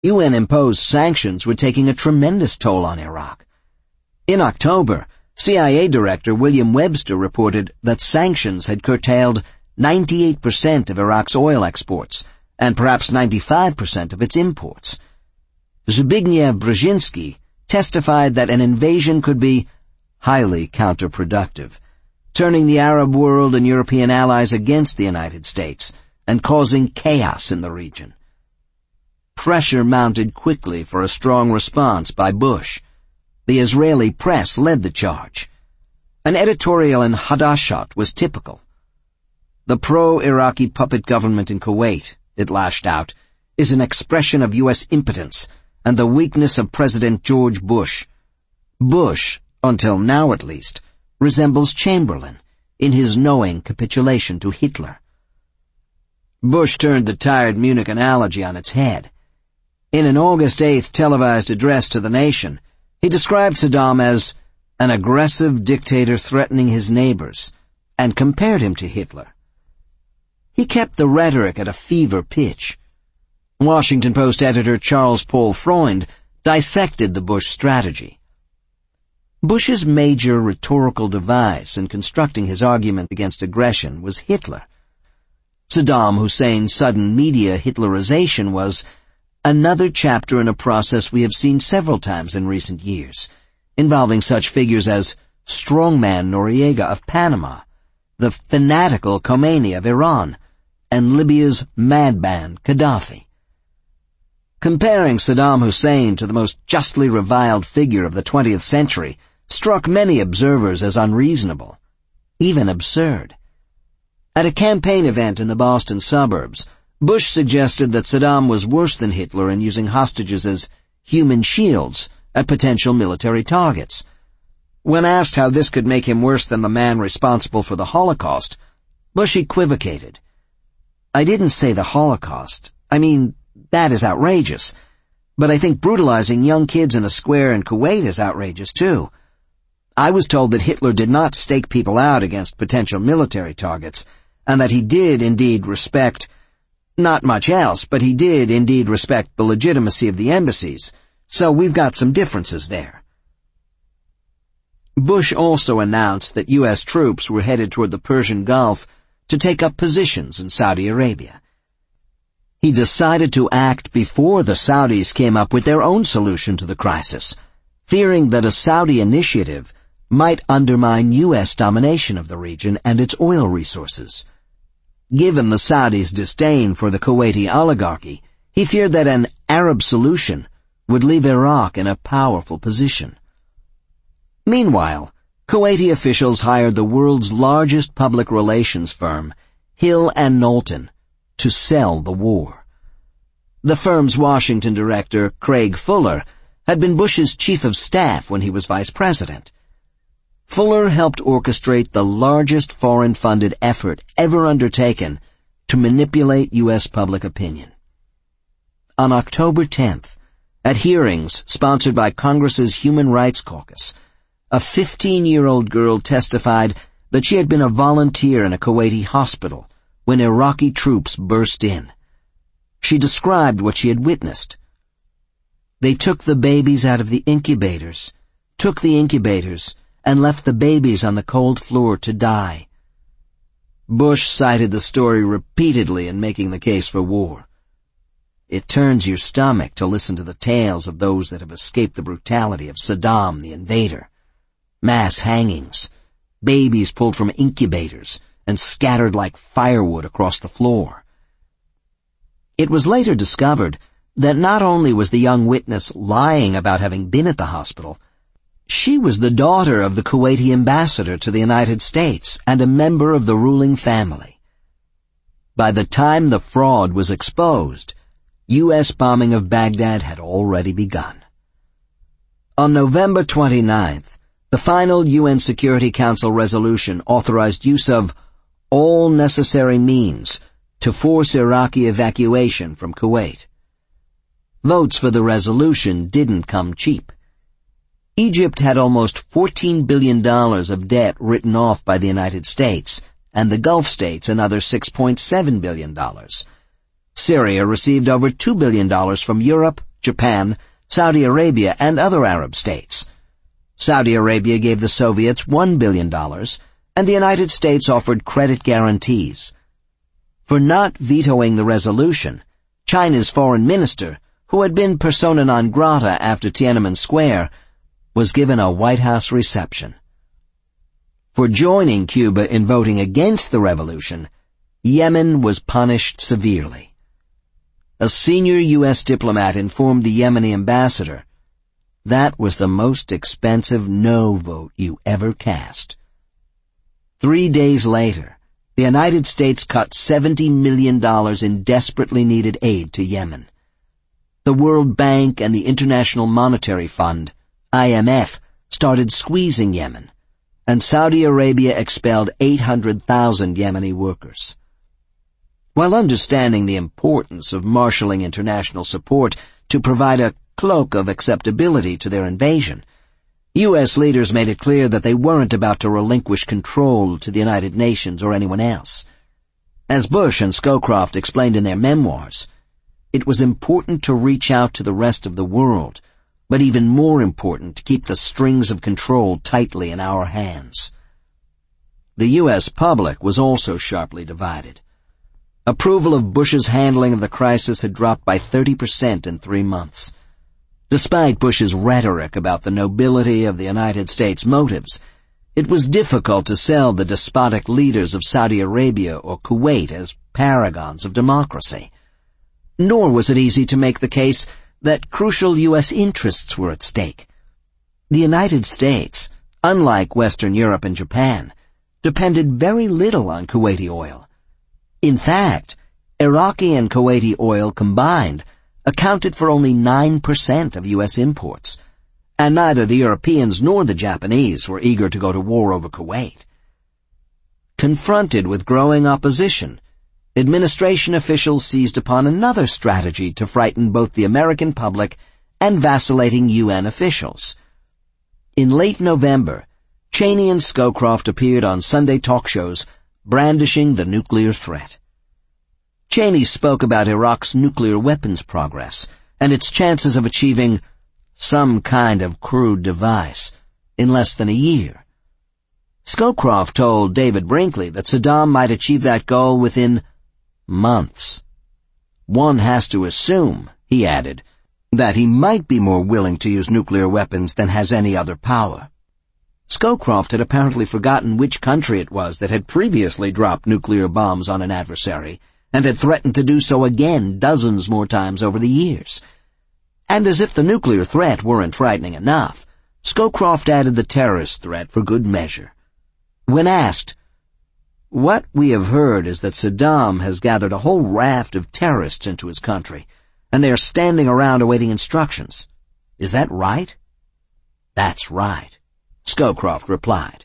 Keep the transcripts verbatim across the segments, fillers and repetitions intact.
U N-imposed sanctions were taking a tremendous toll on Iraq. In October, C I A Director William Webster reported that sanctions had curtailed ninety-eight percent of Iraq's oil exports and perhaps ninety-five percent of its imports. Zbigniew Brzezinski testified that an invasion could be highly counterproductive, turning the Arab world and European allies against the United States and causing chaos in the region. Pressure mounted quickly for a strong response by Bush. The Israeli press led the charge. An editorial in Hadashot was typical. The pro-Iraqi puppet government in Kuwait, it lashed out, is an expression of U S impotence and the weakness of President George Bush. Bush, until now at least, resembles Chamberlain in his knowing capitulation to Hitler. Bush turned the tired Munich analogy on its head. In an August eighth televised address to the nation, he described Saddam as an aggressive dictator threatening his neighbors, and compared him to Hitler. He kept the rhetoric at a fever pitch. Washington Post editor Charles Paul Freund dissected the Bush strategy. Bush's major rhetorical device in constructing his argument against aggression was Hitler. Saddam Hussein's sudden media Hitlerization was another chapter in a process we have seen several times in recent years, involving such figures as strongman Noriega of Panama, the fanatical Khomeini of Iran, and Libya's madman Gaddafi. Comparing Saddam Hussein to the most justly reviled figure of the twentieth century struck many observers as unreasonable, even absurd. At a campaign event in the Boston suburbs, Bush suggested that Saddam was worse than Hitler in using hostages as human shields at potential military targets. When asked how this could make him worse than the man responsible for the Holocaust, Bush equivocated. "I didn't say the Holocaust. I mean, that is outrageous. But I think brutalizing young kids in a square in Kuwait is outrageous too. I was told that Hitler did not stake people out against potential military targets, and that he did indeed respect not much else, but he did indeed respect the legitimacy of the embassies, so we've got some differences there." Bush also announced that U S troops were headed toward the Persian Gulf to take up positions in Saudi Arabia. He decided to act before the Saudis came up with their own solution to the crisis, fearing that a Saudi initiative might undermine U S domination of the region and its oil resources. Given the Saudis' disdain for the Kuwaiti oligarchy, he feared that an Arab solution would leave Iraq in a powerful position. Meanwhile, Kuwaiti officials hired the world's largest public relations firm, Hill and Knowlton, to sell the war. The firm's Washington director, Craig Fuller, had been Bush's chief of staff when he was vice president. Fuller helped orchestrate the largest foreign-funded effort ever undertaken to manipulate U S public opinion. On October tenth, at hearings sponsored by Congress's Human Rights Caucus, a fifteen-year-old girl testified that she had been a volunteer in a Kuwaiti hospital when Iraqi troops burst in. She described what she had witnessed. "They took the babies out of the incubators, took the incubators, and left the babies on the cold floor to die." Bush cited the story repeatedly in making the case for war. It turns your stomach to listen to the tales of those that have escaped the brutality of Saddam the invader. Mass hangings, babies pulled from incubators and scattered like firewood across the floor. It was later discovered that not only was the young witness lying about having been at the hospital, she was the daughter of the Kuwaiti ambassador to the United States and a member of the ruling family. By the time the fraud was exposed, U S bombing of Baghdad had already begun. On November twenty-ninth, the final U N Security Council resolution authorized use of all necessary means to force Iraqi evacuation from Kuwait. Votes for the resolution didn't come cheap. Egypt had almost fourteen billion dollars of debt written off by the United States, and the Gulf states another six point seven billion dollars. Syria received over two billion dollars from Europe Japan, Saudi Arabia, and other Arab states. Saudi Arabia gave the Soviets one billion dollars, and the United States offered credit guarantees. For not vetoing the resolution, China's foreign minister, who had been persona non grata after Tiananmen Square, was given a White House reception. For joining Cuba in voting against the revolution, Yemen was punished severely. A senior U S diplomat informed the Yemeni ambassador, "That was the most expensive no vote you ever cast." Three days later, the United States cut seventy million dollars in desperately needed aid to Yemen. The World Bank and the International Monetary Fund, I M F, started squeezing Yemen, and Saudi Arabia expelled eight hundred thousand Yemeni workers. While understanding the importance of marshalling international support to provide a cloak of acceptability to their invasion, U S leaders made it clear that they weren't about to relinquish control to the United Nations or anyone else. As Bush and Scowcroft explained in their memoirs, it was important to reach out to the rest of the world, but even more important to keep the strings of control tightly in our hands. The U S public was also sharply divided. Approval of Bush's handling of the crisis had dropped by thirty percent in three months. Despite Bush's rhetoric about the nobility of the United States' motives, it was difficult to sell the despotic leaders of Saudi Arabia or Kuwait as paragons of democracy. Nor was it easy to make the case that crucial U S interests were at stake. The United States, unlike Western Europe and Japan, depended very little on Kuwaiti oil. In fact, Iraqi and Kuwaiti oil combined accounted for only nine percent of U S imports, and neither the Europeans nor the Japanese were eager to go to war over Kuwait. Confronted with growing opposition, administration officials seized upon another strategy to frighten both the American public and vacillating U N officials. In late November, Cheney and Scowcroft appeared on Sunday talk shows brandishing the nuclear threat. Cheney spoke about Iraq's nuclear weapons progress and its chances of achieving some kind of crude device in less than a year. Scowcroft told David Brinkley that Saddam might achieve that goal within months. One has to assume, he added, that he might be more willing to use nuclear weapons than has any other power. Scowcroft had apparently forgotten which country it was that had previously dropped nuclear bombs on an adversary and had threatened to do so again dozens more times over the years. And as if the nuclear threat weren't frightening enough, Scowcroft added the terrorist threat for good measure. When asked, "What we have heard is that Saddam has gathered a whole raft of terrorists into his country, and they are standing around awaiting instructions. Is that right?" "That's right," Scowcroft replied.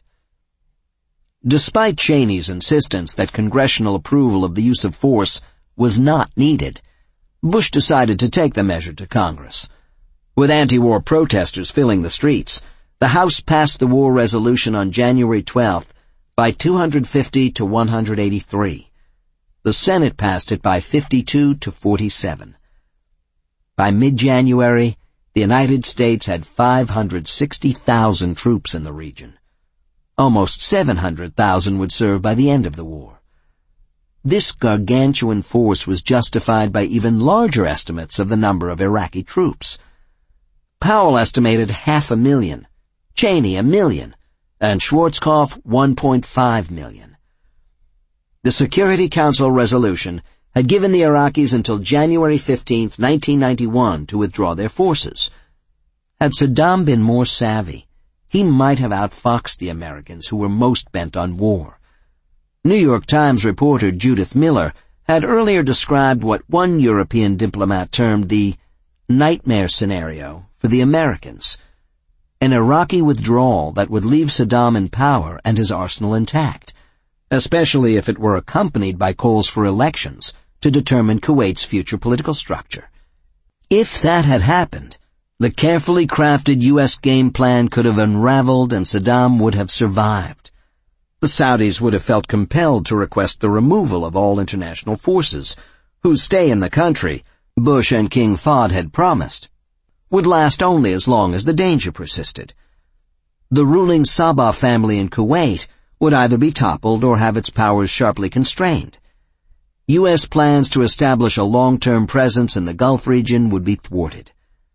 Despite Cheney's insistence that congressional approval of the use of force was not needed, Bush decided to take the measure to Congress. With anti-war protesters filling the streets, the House passed the war resolution on January twelfth by two hundred fifty to one hundred eighty-three. The Senate passed it by fifty-two to forty-seven. By mid-January, the United States had five hundred sixty thousand troops in the region. Almost seven hundred thousand would serve by the end of the war. This gargantuan force was justified by even larger estimates of the number of Iraqi troops. Powell estimated half a million, Cheney a million, and Schwarzkopf one point five million. The Security Council resolution had given the Iraqis until January fifteenth, nineteen ninety-one to withdraw their forces. Had Saddam been more savvy, he might have outfoxed the Americans who were most bent on war. New York Times reporter Judith Miller had earlier described what one European diplomat termed the nightmare scenario for the Americans, an Iraqi withdrawal that would leave Saddam in power and his arsenal intact, especially if it were accompanied by calls for elections to determine Kuwait's future political structure. If that had happened, the carefully crafted U S game plan could have unraveled and Saddam would have survived. The Saudis would have felt compelled to request the removal of all international forces, whose stay in the country Bush and King Fahd had promised, would last only as long as the danger persisted. The ruling Sabah family in Kuwait would either be toppled or have its powers sharply constrained. U S plans to establish a long-term presence in the Gulf region would be thwarted.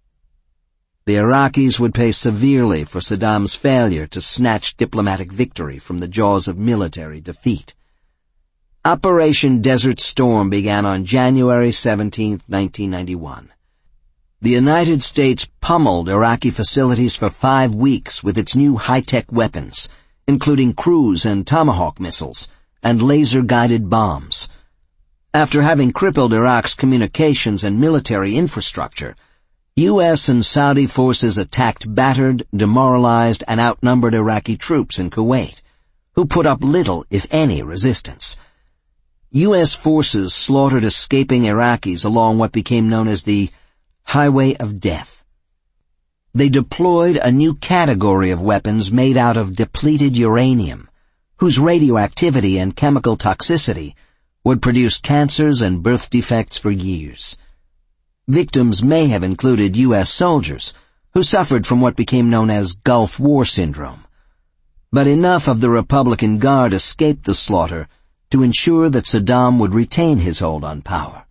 The Iraqis would pay severely for Saddam's failure to snatch diplomatic victory from the jaws of military defeat. Operation Desert Storm began on January seventeenth, nineteen ninety-one. The United States pummeled Iraqi facilities for five weeks with its new high-tech weapons, including cruise and Tomahawk missiles and laser-guided bombs. After having crippled Iraq's communications and military infrastructure, U S and Saudi forces attacked battered, demoralized, and outnumbered Iraqi troops in Kuwait, who put up little, if any, resistance. U S forces slaughtered escaping Iraqis along what became known as the Highway of Death. They deployed a new category of weapons made out of depleted uranium, whose radioactivity and chemical toxicity would produce cancers and birth defects for years. Victims may have included U S soldiers who suffered from what became known as Gulf War Syndrome. But enough of the Republican Guard escaped the slaughter to ensure that Saddam would retain his hold on power.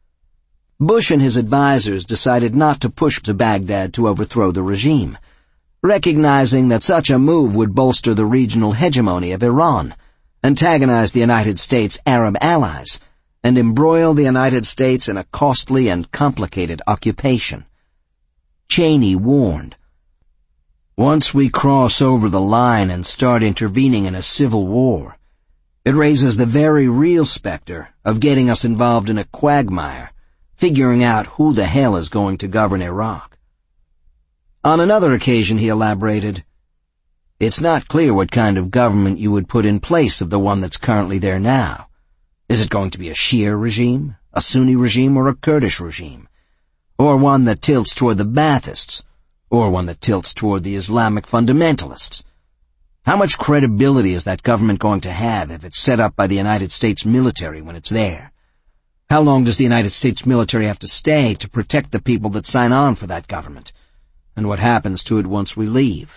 Bush and his advisers decided not to push to Baghdad to overthrow the regime, recognizing that such a move would bolster the regional hegemony of Iran, antagonize the United States' Arab allies, and embroil the United States in a costly and complicated occupation. Cheney warned, "Once we cross over the line and start intervening in a civil war, it raises the very real specter of getting us involved in a quagmire, figuring out who the hell is going to govern Iraq." On another occasion he elaborated, "It's not clear what kind of government you would put in place of the one that's currently there now. Is it going to be a Shia regime, a Sunni regime, or a Kurdish regime? Or one that tilts toward the Baathists, or one that tilts toward the Islamic fundamentalists? How much credibility is that government going to have if it's set up by the United States military when it's there? How long does the United States military have to stay to protect the people that sign on for that government? And what happens to it once we leave?"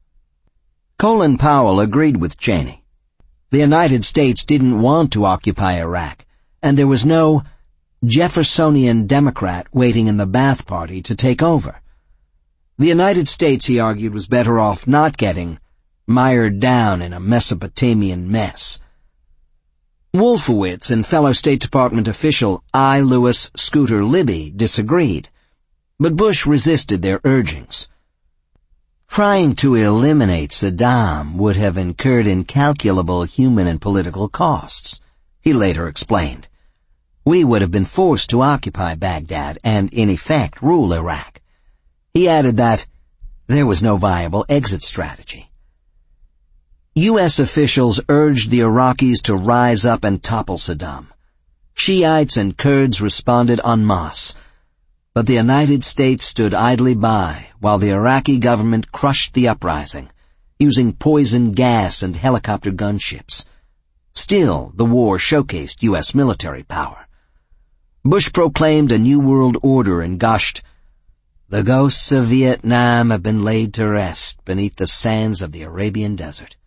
Colin Powell agreed with Cheney. The United States didn't want to occupy Iraq, and there was no Jeffersonian Democrat waiting in the Ba'ath Party to take over. The United States, he argued, was better off not getting mired down in a Mesopotamian mess. Wolfowitz and fellow State Department official I. Lewis Scooter Libby disagreed, but Bush resisted their urgings. Trying to eliminate Saddam would have incurred incalculable human and political costs, he later explained. We would have been forced to occupy Baghdad and, in effect, rule Iraq. He added that there was no viable exit strategy. U S officials urged the Iraqis to rise up and topple Saddam. Shiites and Kurds responded en masse, but the United States stood idly by while the Iraqi government crushed the uprising, using poison gas and helicopter gunships. Still, the war showcased U S military power. Bush proclaimed a new world order and gushed, "The ghosts of Vietnam have been laid to rest beneath the sands of the Arabian desert."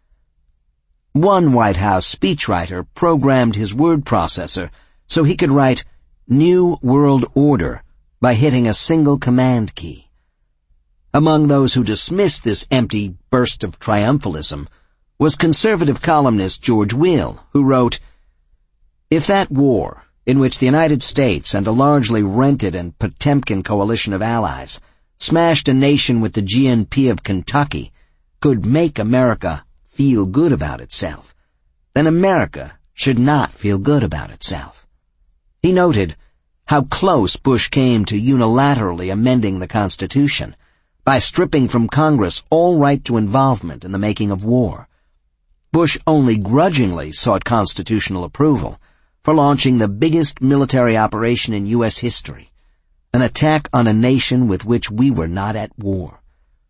One White House speechwriter programmed his word processor so he could write New World Order by hitting a single command key. Among those who dismissed this empty burst of triumphalism was conservative columnist George Will, who wrote, "If that war, in which the United States and a largely rented and Potemkin coalition of allies smashed a nation with the G N P of Kentucky, could make America feel good about itself, then America should not feel good about itself." He noted how close Bush came to unilaterally amending the Constitution by stripping from Congress all right to involvement in the making of war. Bush only grudgingly sought constitutional approval for launching the biggest military operation in U S history, an attack on a nation with which we were not at war.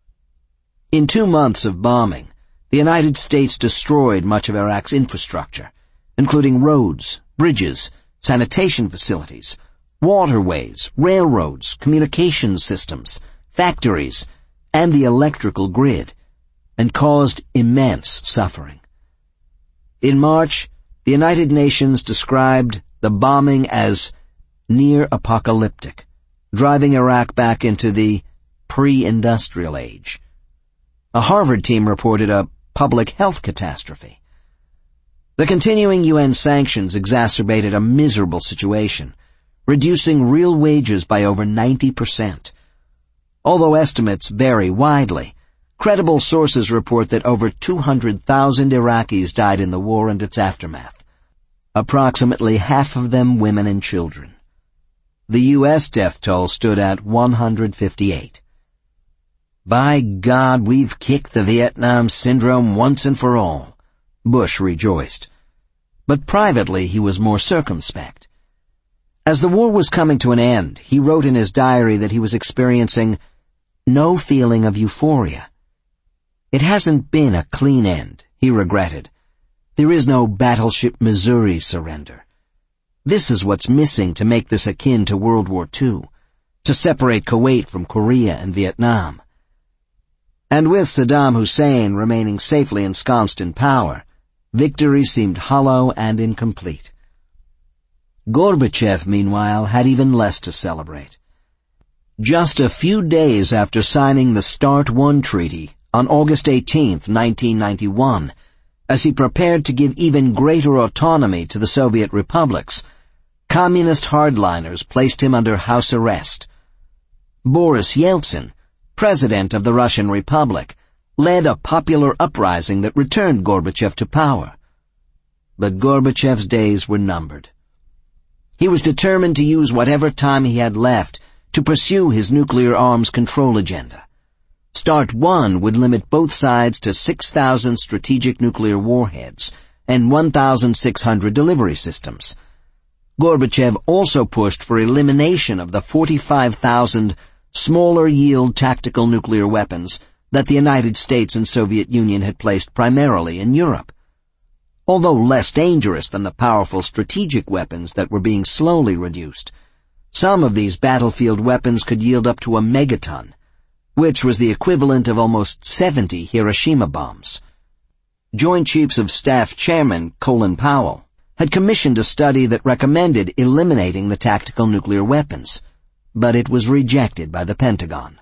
In two months of bombing, the United States destroyed much of Iraq's infrastructure, including roads, bridges, sanitation facilities, waterways, railroads, communications systems, factories, and the electrical grid, and caused immense suffering. In March, the United Nations described the bombing as near-apocalyptic, driving Iraq back into the pre-industrial age. A Harvard team reported a public health catastrophe. The continuing U N sanctions exacerbated a miserable situation, reducing real wages by over ninety percent. Although estimates vary widely, credible sources report that over two hundred thousand Iraqis died in the war and its aftermath, approximately half of them women and children. The U S death toll stood at one hundred fifty-eight. By God, we've kicked the Vietnam syndrome once and for all, Bush rejoiced. But privately he was more circumspect. As the war was coming to an end, he wrote in his diary that he was experiencing no feeling of euphoria. It hasn't been a clean end, he regretted. There is no Battleship Missouri surrender. This is what's missing to make this akin to World War Two, to separate Kuwait from Korea and Vietnam. And with Saddam Hussein remaining safely ensconced in power, victory seemed hollow and incomplete. Gorbachev, meanwhile, had even less to celebrate. Just a few days after signing the START one treaty on August eighteenth, nineteen ninety-one, as he prepared to give even greater autonomy to the Soviet republics, communist hardliners placed him under house arrest. Boris Yeltsin, president of the Russian Republic, led a popular uprising that returned Gorbachev to power. But Gorbachev's days were numbered. He was determined to use whatever time he had left to pursue his nuclear arms control agenda. START one would limit both sides to six thousand strategic nuclear warheads and one thousand six hundred delivery systems. Gorbachev also pushed for elimination of the forty-five thousand smaller-yield tactical nuclear weapons that the United States and Soviet Union had placed primarily in Europe. Although less dangerous than the powerful strategic weapons that were being slowly reduced, some of these battlefield weapons could yield up to a megaton, which was the equivalent of almost seventy Hiroshima bombs. Joint Chiefs of Staff Chairman Colin Powell had commissioned a study that recommended eliminating the tactical nuclear weapons, but it was rejected by the Pentagon.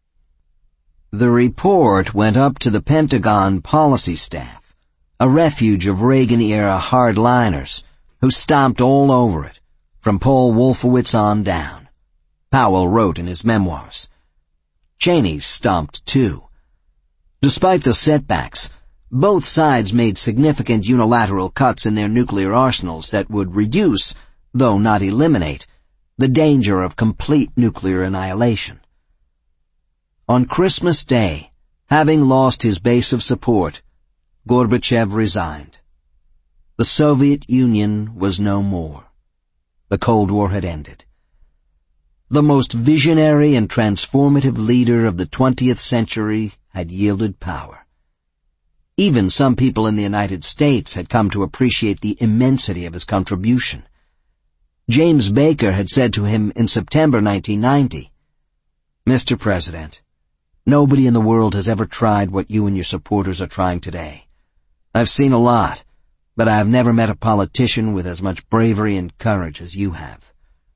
The report went up to the Pentagon policy staff, a refuge of Reagan-era hardliners who stomped all over it, from Paul Wolfowitz on down. Powell wrote in his memoirs. Cheney stomped too. Despite the setbacks, both sides made significant unilateral cuts in their nuclear arsenals that would reduce, though not eliminate, the danger of complete nuclear annihilation. On Christmas Day, having lost his base of support, Gorbachev resigned. The Soviet Union was no more. The Cold War had ended. The most visionary and transformative leader of the twentieth century had yielded power. Even some people in the United States had come to appreciate the immensity of his contribution. James Baker had said to him in September nineteen ninety, "Mister President, nobody in the world has ever tried what you and your supporters are trying today. I've seen a lot, but I have never met a politician with as much bravery and courage as you have."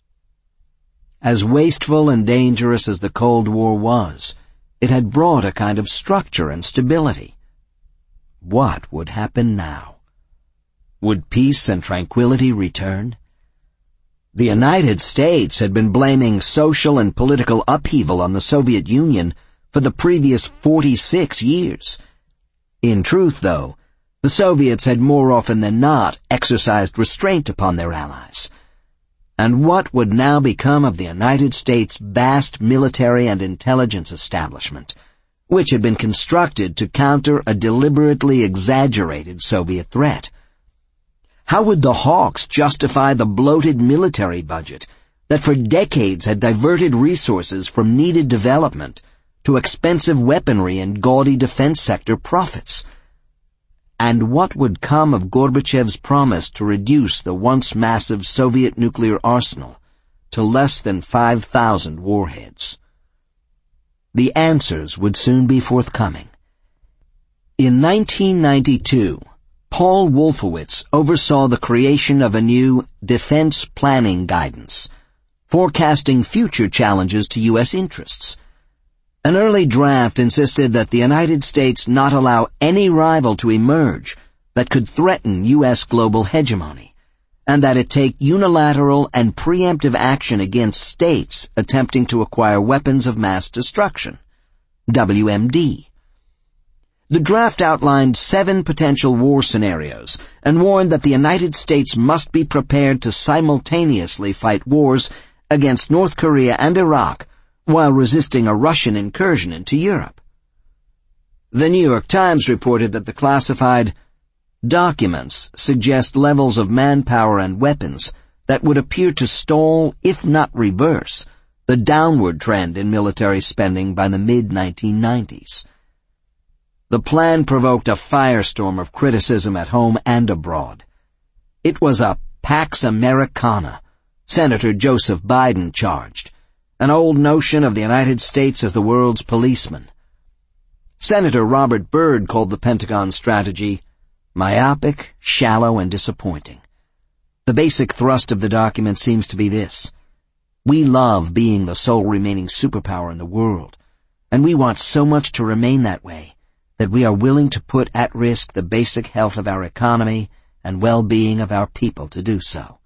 As wasteful and dangerous as the Cold War was, it had brought a kind of structure and stability. What would happen now? Would peace and tranquility return? The United States had been blaming social and political upheaval on the Soviet Union for the previous forty-six years. In truth, though, the Soviets had more often than not exercised restraint upon their allies. And what would now become of the United States' vast military and intelligence establishment, which had been constructed to counter a deliberately exaggerated Soviet threat? How would the Hawks justify the bloated military budget that for decades had diverted resources from needed development to expensive weaponry and gaudy defense sector profits? And what would come of Gorbachev's promise to reduce the once massive Soviet nuclear arsenal to less than five thousand warheads. The answers would soon be forthcoming. In nineteen ninety-two, Paul Wolfowitz oversaw the creation of a new defense planning guidance, forecasting future challenges to U S interests. An early draft insisted that the United States not allow any rival to emerge that could threaten U S global hegemony, and that it take unilateral and preemptive action against states attempting to acquire weapons of mass destruction, W M D. The draft outlined seven potential war scenarios and warned that the United States must be prepared to simultaneously fight wars against North Korea and Iraq while resisting a Russian incursion into Europe. The New York Times reported that the classified documents suggest levels of manpower and weapons that would appear to stall, if not reverse, the downward trend in military spending by the mid nineteen nineties. The plan provoked a firestorm of criticism at home and abroad. It was a Pax Americana, Senator Joseph Biden charged, an old notion of the United States as the world's policeman. Senator Robert Byrd called the Pentagon strategy myopic, shallow, and disappointing. The basic thrust of the document seems to be this: we love being the sole remaining superpower in the world, and we want so much to remain that way that we are willing to put at risk the basic health of our economy and well-being of our people to do so.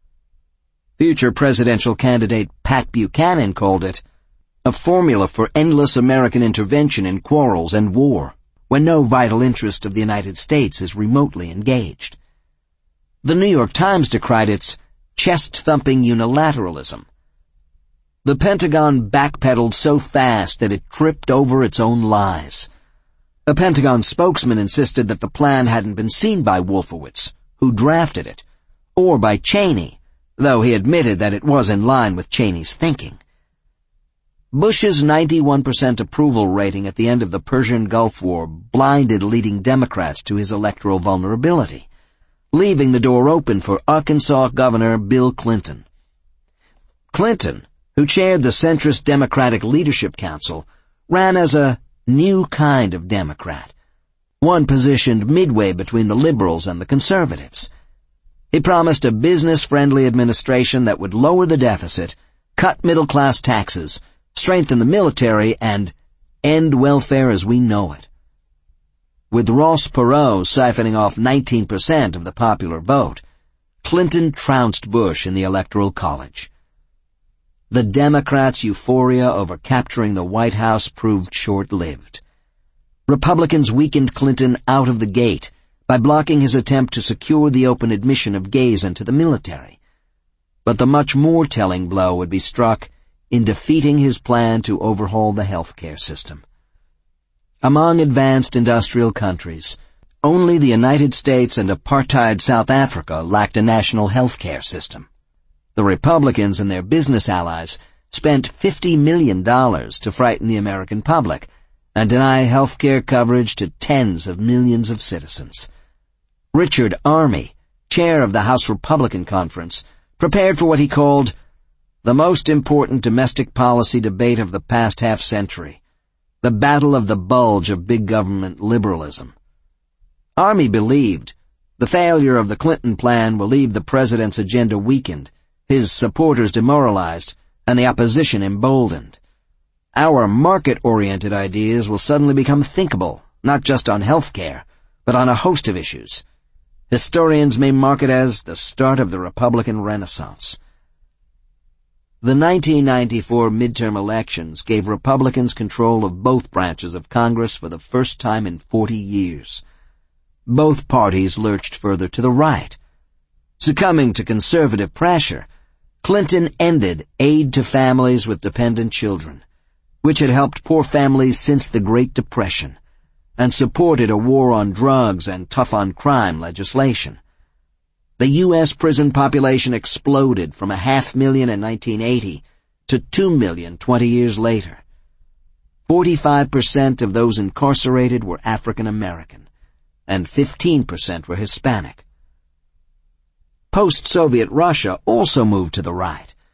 Future presidential candidate Pat Buchanan called it a formula for endless American intervention in quarrels and war, when no vital interest of the United States is remotely engaged. The New York Times decried its chest-thumping unilateralism. The Pentagon backpedaled so fast that it tripped over its own lies. A Pentagon spokesman insisted that the plan hadn't been seen by Wolfowitz, who drafted it, or by Cheney, though he admitted that it was in line with Cheney's thinking. Bush's ninety-one percent approval rating at the end of the Persian Gulf War blinded leading Democrats to his electoral vulnerability, leaving the door open for Arkansas Governor Bill Clinton. Clinton, who chaired the centrist Democratic Leadership Council, ran as a new kind of Democrat, one positioned midway between the liberals and the conservatives. He promised a business-friendly administration that would lower the deficit, cut middle-class taxes, strengthen the military, and end welfare as we know it. With Ross Perot siphoning off nineteen percent of the popular vote, Clinton trounced Bush in the Electoral College. The Democrats' euphoria over capturing the White House proved short-lived. Republicans weakened Clinton out of the gate by blocking his attempt to secure the open admission of gays into the military. But the much more telling blow would be struck in defeating his plan to overhaul the healthcare system. Among advanced industrial countries, only the United States and apartheid South Africa lacked a national healthcare system. The Republicans and their business allies spent fifty million dollars to frighten the American public and deny health care coverage to tens of millions of citizens. Richard Armey, chair of the House Republican Conference, prepared for what he called the most important domestic policy debate of the past half-century, the battle of the bulge of big government liberalism. Armey believed the failure of the Clinton plan will leave the president's agenda weakened, his supporters demoralized, and the opposition emboldened. Our market-oriented ideas will suddenly become thinkable, not just on health care, but on a host of issues. Historians may mark it as the start of the Republican Renaissance. The nineteen ninety-four midterm elections gave Republicans control of both branches of Congress for the first time in forty years. Both parties lurched further to the right. Succumbing to conservative pressure, Clinton ended aid to families with dependent children, which had helped poor families since the Great Depression, and supported a war on drugs and tough-on-crime legislation. The U S prison population exploded from a half million in nineteen eighty to two million twenty years later. Forty-five percent of those incarcerated were African American, and fifteen percent were Hispanic. Post-Soviet Russia also moved to the right.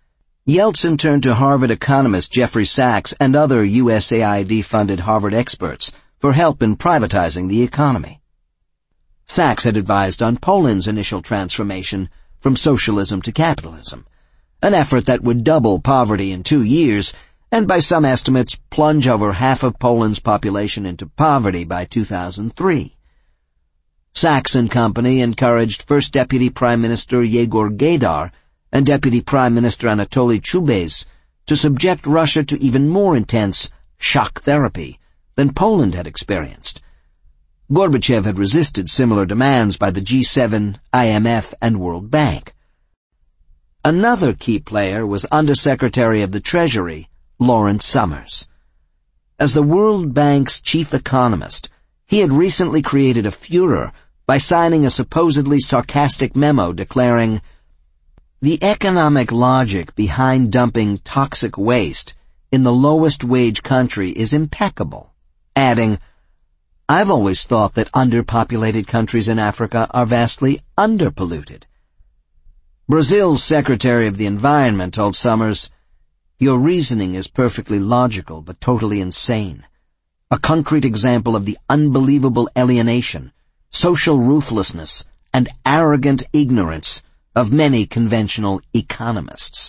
Yeltsin turned to Harvard economist Jeffrey Sachs and other U S A I D-funded Harvard experts for help in privatizing the economy. Sachs had advised on Poland's initial transformation from socialism to capitalism, an effort that would double poverty in two years and by some estimates plunge over half of Poland's population into poverty by two thousand three. Sachs and company encouraged First Deputy Prime Minister Yegor Gaidar and Deputy Prime Minister Anatoly Chubais to subject Russia to even more intense shock therapy than Poland had experienced. Gorbachev had resisted similar demands by the G seven, I M F, and World Bank. Another key player was Undersecretary of the Treasury, Lawrence Summers. As the World Bank's chief economist, he had recently created a furor by signing a supposedly sarcastic memo declaring, "The economic logic behind dumping toxic waste in the lowest wage country is impeccable," adding, "I've always thought that underpopulated countries in Africa are vastly underpolluted." Brazil's Secretary of the Environment told Summers, "Your reasoning is perfectly logical but totally insane. A concrete example of the unbelievable alienation, social ruthlessness, and arrogant ignorance of many conventional economists."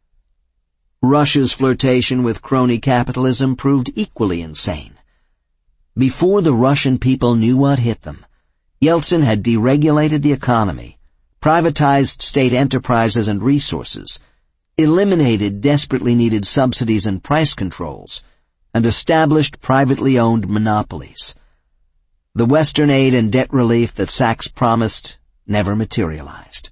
Russia's flirtation with crony capitalism proved equally insane. Before the Russian people knew what hit them, Yeltsin had deregulated the economy, privatized state enterprises and resources, eliminated desperately needed subsidies and price controls, and established privately owned monopolies. The Western aid and debt relief that Sachs promised never materialized.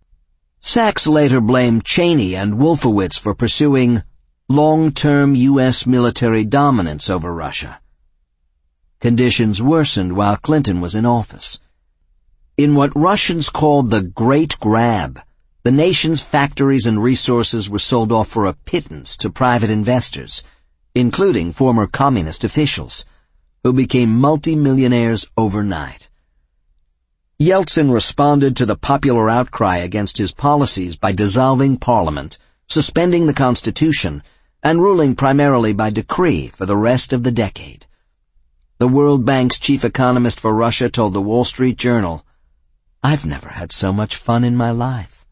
Sachs later blamed Cheney and Wolfowitz for pursuing long-term U S military dominance over Russia. Conditions worsened while Clinton was in office. In what Russians called the Great Grab, the nation's factories and resources were sold off for a pittance to private investors, including former communist officials, who became multimillionaires overnight. Yeltsin responded to the popular outcry against his policies by dissolving Parliament, suspending the Constitution, and ruling primarily by decree for the rest of the decade. The World Bank's chief economist for Russia told the Wall Street Journal, "I've never had so much fun in my life."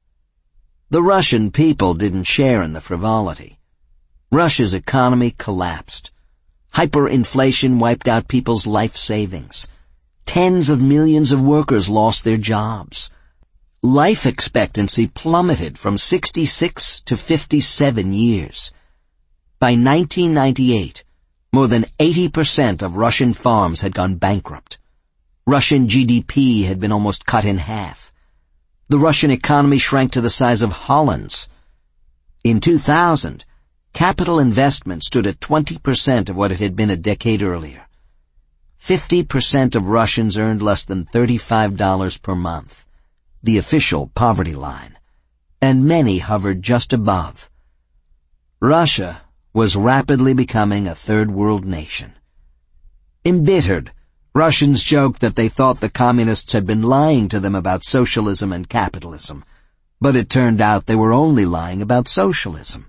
The Russian people didn't share in the frivolity. Russia's economy collapsed. Hyperinflation wiped out people's life savings. Tens of millions of workers lost their jobs. Life expectancy plummeted from sixty-six to fifty-seven years. By nineteen ninety-eight, more than eighty percent of Russian farms had gone bankrupt. Russian G D P had been almost cut in half. The Russian economy shrank to the size of Holland's. In two thousand, capital investment stood at twenty percent of what it had been a decade earlier. Fifty percent of Russians earned less than thirty-five dollars per month, the official poverty line, and many hovered just above. Russia was rapidly becoming a third-world nation. Embittered, Russians joked that they thought the communists had been lying to them about socialism and capitalism, but it turned out they were only lying about socialism.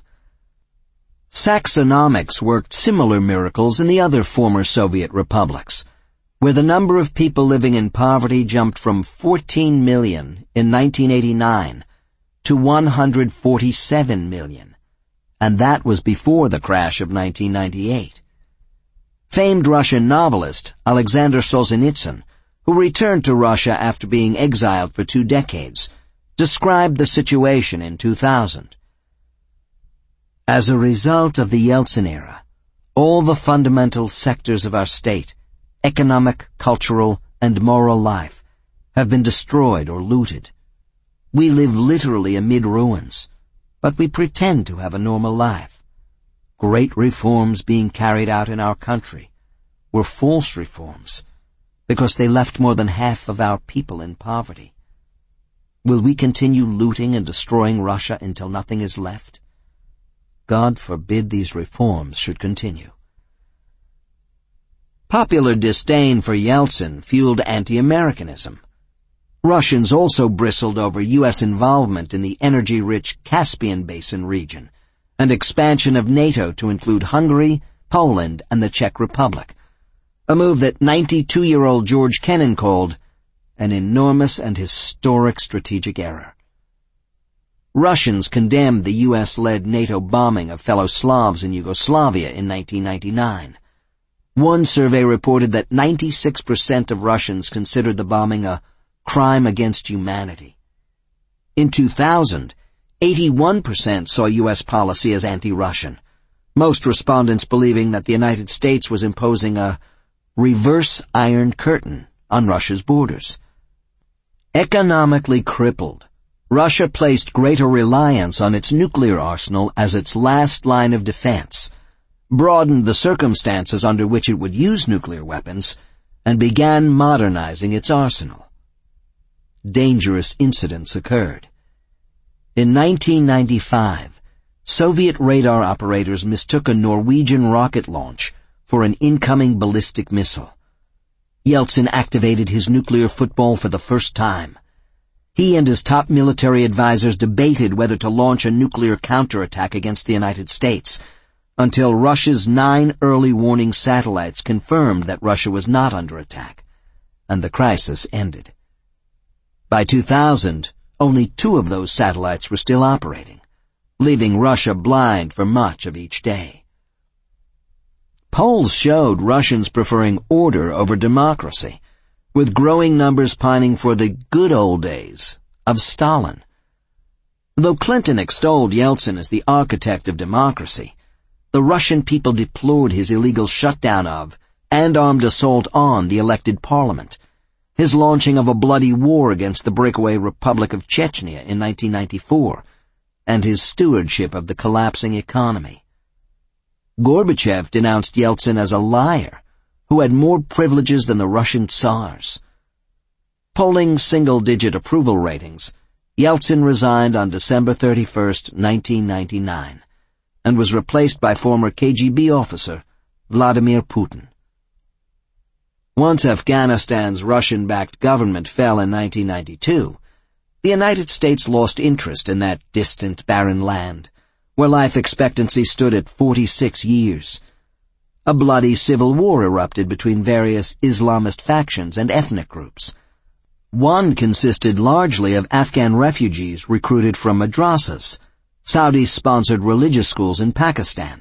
Saxonomics worked similar miracles in the other former Soviet republics, where the number of people living in poverty jumped from fourteen million in nineteen eighty-nine to one hundred forty-seven million. And that was before the crash of nineteen ninety-eight. Famed Russian novelist Alexander Solzhenitsyn, who returned to Russia after being exiled for two decades, described the situation in two thousand. As a result of the Yeltsin era, all the fundamental sectors of our state, economic, cultural, and moral life, have been destroyed or looted. We live literally amid ruins, but we pretend to have a normal life. Great reforms being carried out in our country were false reforms because they left more than half of our people in poverty. Will we continue looting and destroying Russia until nothing is left? God forbid these reforms should continue. Popular disdain for Yeltsin fueled anti-Americanism. Russians also bristled over U S involvement in the energy-rich Caspian Basin region and expansion of NATO to include Hungary, Poland, and the Czech Republic, a move that ninety-two-year-old George Kennan called an enormous and historic strategic error. Russians condemned the U S-led NATO bombing of fellow Slavs in Yugoslavia in nineteen ninety-nine. One survey reported that ninety-six percent of Russians considered the bombing a crime against humanity. In two thousand, eighty-one percent saw U S policy as anti-Russian, most respondents believing that the United States was imposing a reverse Iron Curtain on Russia's borders. Economically crippled, Russia placed greater reliance on its nuclear arsenal as its last line of defense, broadened the circumstances under which it would use nuclear weapons, and began modernizing its arsenal. Dangerous incidents occurred. In nineteen ninety-five, Soviet radar operators mistook a Norwegian rocket launch for an incoming ballistic missile. Yeltsin activated his nuclear football for the first time. He and his top military advisors debated whether to launch a nuclear counterattack against the United States, until Russia's nine early warning satellites confirmed that Russia was not under attack, and the crisis ended. By two thousand, only two of those satellites were still operating, leaving Russia blind for much of each day. Polls showed Russians preferring order over democracy, with growing numbers pining for the good old days of Stalin. Though Clinton extolled Yeltsin as the architect of democracy, the Russian people deplored his illegal shutdown of and armed assault on the elected parliament, his launching of a bloody war against the breakaway Republic of Chechnya in nineteen ninety-four, and his stewardship of the collapsing economy. Gorbachev denounced Yeltsin as a liar who had more privileges than the Russian Tsars. Polling single-digit approval ratings, Yeltsin resigned on December thirty-first, nineteen ninety-nine, and was replaced by former K G B officer Vladimir Putin. Once Afghanistan's Russian-backed government fell in nineteen ninety-two, the United States lost interest in that distant, barren land, where life expectancy stood at forty-six years. A bloody civil war erupted between various Islamist factions and ethnic groups. One consisted largely of Afghan refugees recruited from madrasas, Saudi-sponsored religious schools in Pakistan.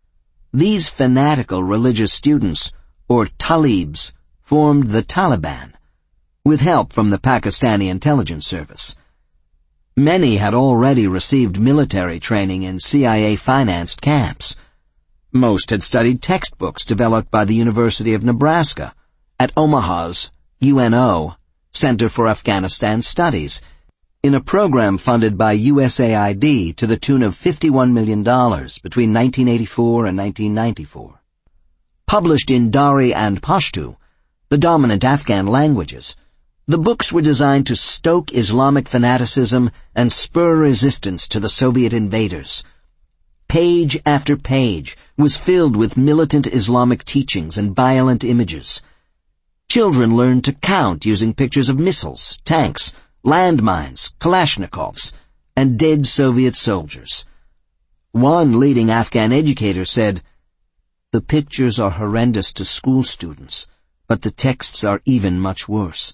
These fanatical religious students, or talibs, formed the Taliban, with help from the Pakistani intelligence service. Many had already received military training in C I A-financed camps. Most had studied textbooks developed by the University of Nebraska at Omaha's U N O, Center for Afghanistan Studies, in a program funded by U S A I D to the tune of fifty-one million dollars between nineteen eighty-four and nineteen ninety-four. Published in Dari and Pashto, the dominant Afghan languages, the books were designed to stoke Islamic fanaticism and spur resistance to the Soviet invaders. Page after page was filled with militant Islamic teachings and violent images. Children learned to count using pictures of missiles, tanks, landmines, Kalashnikovs, and dead Soviet soldiers. One leading Afghan educator said, "The pictures are horrendous to school students, but the texts are even much worse."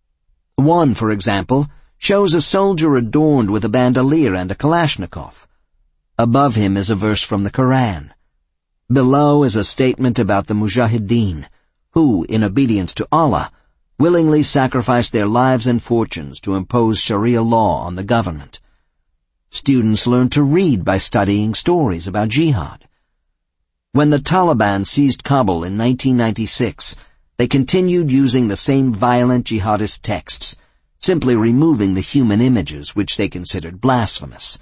One, for example, shows a soldier adorned with a bandolier and a Kalashnikov. Above him is a verse from the Quran. Below is a statement about the Mujahideen, who, in obedience to Allah, willingly sacrificed their lives and fortunes to impose Sharia law on the government. Students learn to read by studying stories about jihad. When the Taliban seized Kabul in nineteen ninety-six, they continued using the same violent jihadist texts, simply removing the human images which they considered blasphemous.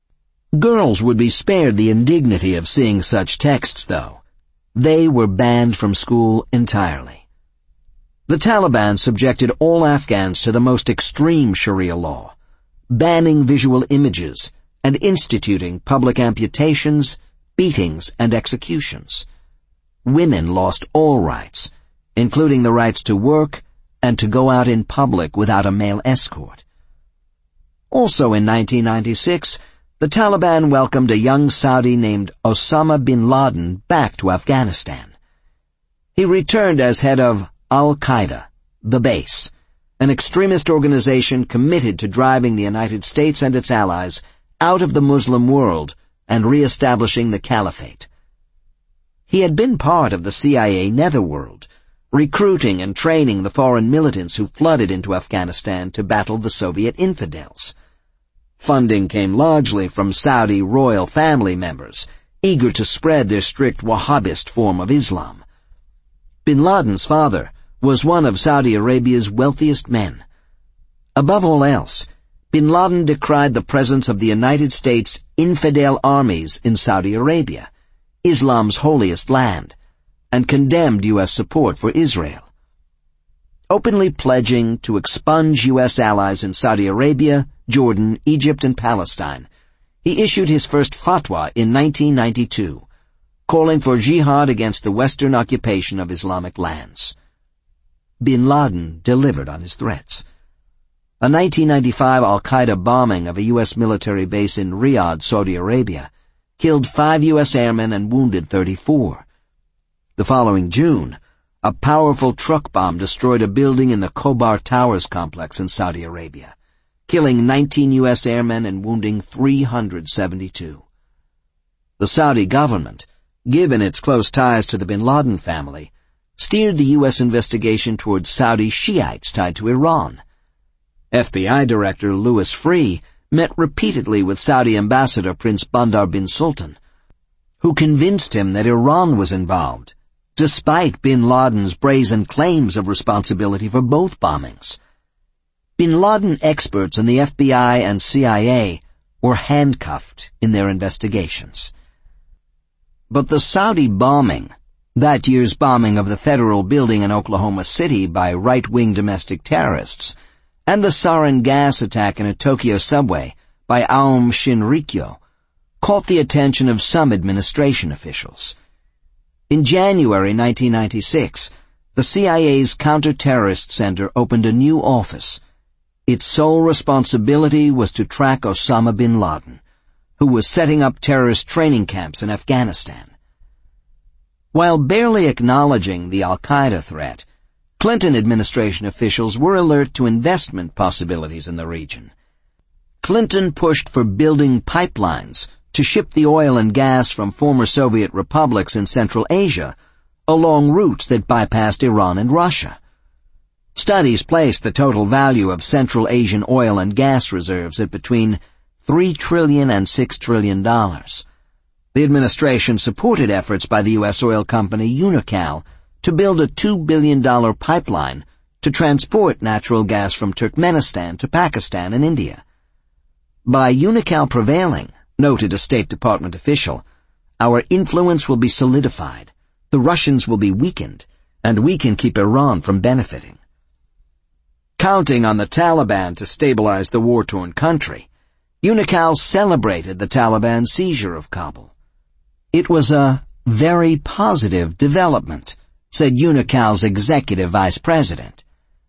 Girls would be spared the indignity of seeing such texts, though. They were banned from school entirely. The Taliban subjected all Afghans to the most extreme Sharia law, banning visual images and instituting public amputations, beatings, and executions. Women lost all rights, including the rights to work, and to go out in public without a male escort. Also in nineteen ninety-six, the Taliban welcomed a young Saudi named Osama bin Laden back to Afghanistan. He returned as head of Al-Qaeda, the base, an extremist organization committed to driving the United States and its allies out of the Muslim world and re-establishing the caliphate. He had been part of the C I A netherworld, recruiting and training the foreign militants who flooded into Afghanistan to battle the Soviet infidels. Funding came largely from Saudi royal family members, eager to spread their strict Wahhabist form of Islam. Bin Laden's father was one of Saudi Arabia's wealthiest men. Above all else, Bin Laden decried the presence of the United States infidel armies in Saudi Arabia, Islam's holiest land, and condemned U S support for Israel. Openly pledging to expunge U S allies in Saudi Arabia, Jordan, Egypt, and Palestine, he issued his first fatwa in nineteen ninety-two, calling for jihad against the Western occupation of Islamic lands. Bin Laden delivered on his threats. A nineteen ninety-five Al-Qaeda bombing of a U S military base in Riyadh, Saudi Arabia, killed five U S airmen and wounded thirty-four. The following June, a powerful truck bomb destroyed a building in the Khobar Towers complex in Saudi Arabia, killing nineteen U S airmen and wounding three hundred seventy-two. The Saudi government, given its close ties to the bin Laden family, steered the U S investigation towards Saudi Shiites tied to Iran. F B I Director Louis Freeh met repeatedly with Saudi Ambassador Prince Bandar bin Sultan, who convinced him that Iran was involved, despite bin Laden's brazen claims of responsibility for both bombings. Bin Laden experts in the F B I and C I A were handcuffed in their investigations. But the Saudi bombing, that year's bombing of the federal building in Oklahoma City by right-wing domestic terrorists, and the sarin gas attack in a Tokyo subway by Aum Shinrikyo, caught the attention of some administration officials. In January nineteen ninety-six, the C I A's Counter-Terrorist Center opened a new office. Its sole responsibility was to track Osama bin Laden, who was setting up terrorist training camps in Afghanistan. While barely acknowledging the Al-Qaeda threat, Clinton administration officials were alert to investment possibilities in the region. Clinton pushed for building pipelines to ship the oil and gas from former Soviet republics in Central Asia along routes that bypassed Iran and Russia. Studies placed the total value of Central Asian oil and gas reserves at between three trillion dollars and six trillion dollars. The administration supported efforts by the U S oil company Unocal to build a two billion dollars pipeline to transport natural gas from Turkmenistan to Pakistan and India. By Unocal prevailing, noted a State Department official, our influence will be solidified, the Russians will be weakened, and we can keep Iran from benefiting. Counting on the Taliban to stabilize the war-torn country, Unocal celebrated the Taliban seizure of Kabul. It was a very positive development, said Unocal's executive vice president.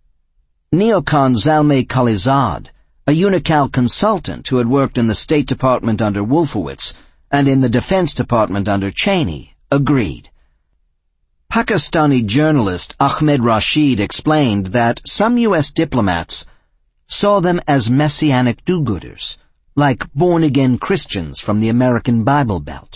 Neocon Zalmay Khalilzad, a Unocal consultant who had worked in the State Department under Wolfowitz and in the Defense Department under Cheney, agreed. Pakistani journalist Ahmed Rashid explained that some U S diplomats saw them as messianic do-gooders, like born-again Christians from the American Bible Belt.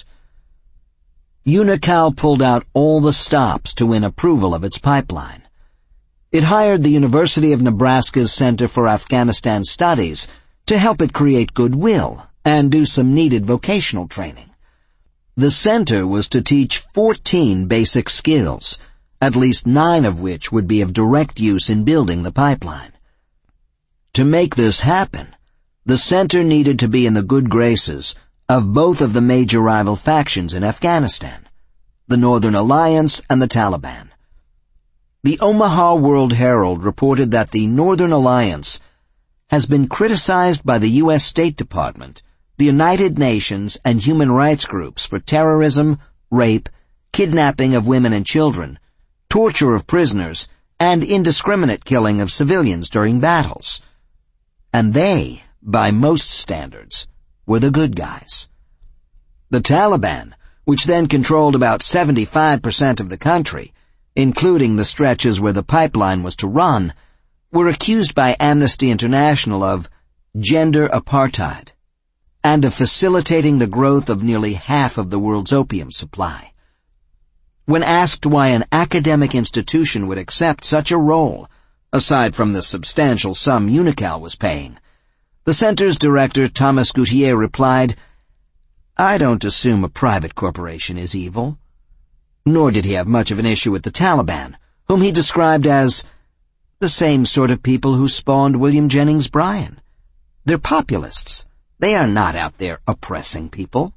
Unocal pulled out all the stops to win approval of its pipeline. It hired the University of Nebraska's Center for Afghanistan Studies to help it create goodwill and do some needed vocational training. The center was to teach fourteen basic skills, at least nine of which would be of direct use in building the pipeline. To make this happen, the center needed to be in the good graces of both of the major rival factions in Afghanistan, the Northern Alliance and the Taliban. The Omaha World Herald reported that the Northern Alliance has been criticized by the U S State Department, the United Nations, and human rights groups for terrorism, rape, kidnapping of women and children, torture of prisoners, and indiscriminate killing of civilians during battles. And they, by most standards, were the good guys. The Taliban, which then controlled about seventy-five percent of the country, including the stretches where the pipeline was to run, were accused by Amnesty International of gender apartheid and of facilitating the growth of nearly half of the world's opium supply. When asked why an academic institution would accept such a role, aside from the substantial sum UNICAL was paying, the center's director, Thomas Goutier, replied, "I don't assume a private corporation is evil." Nor did he have much of an issue with the Taliban, whom he described as the same sort of people who spawned William Jennings Bryan. They're populists. They are not out there oppressing people.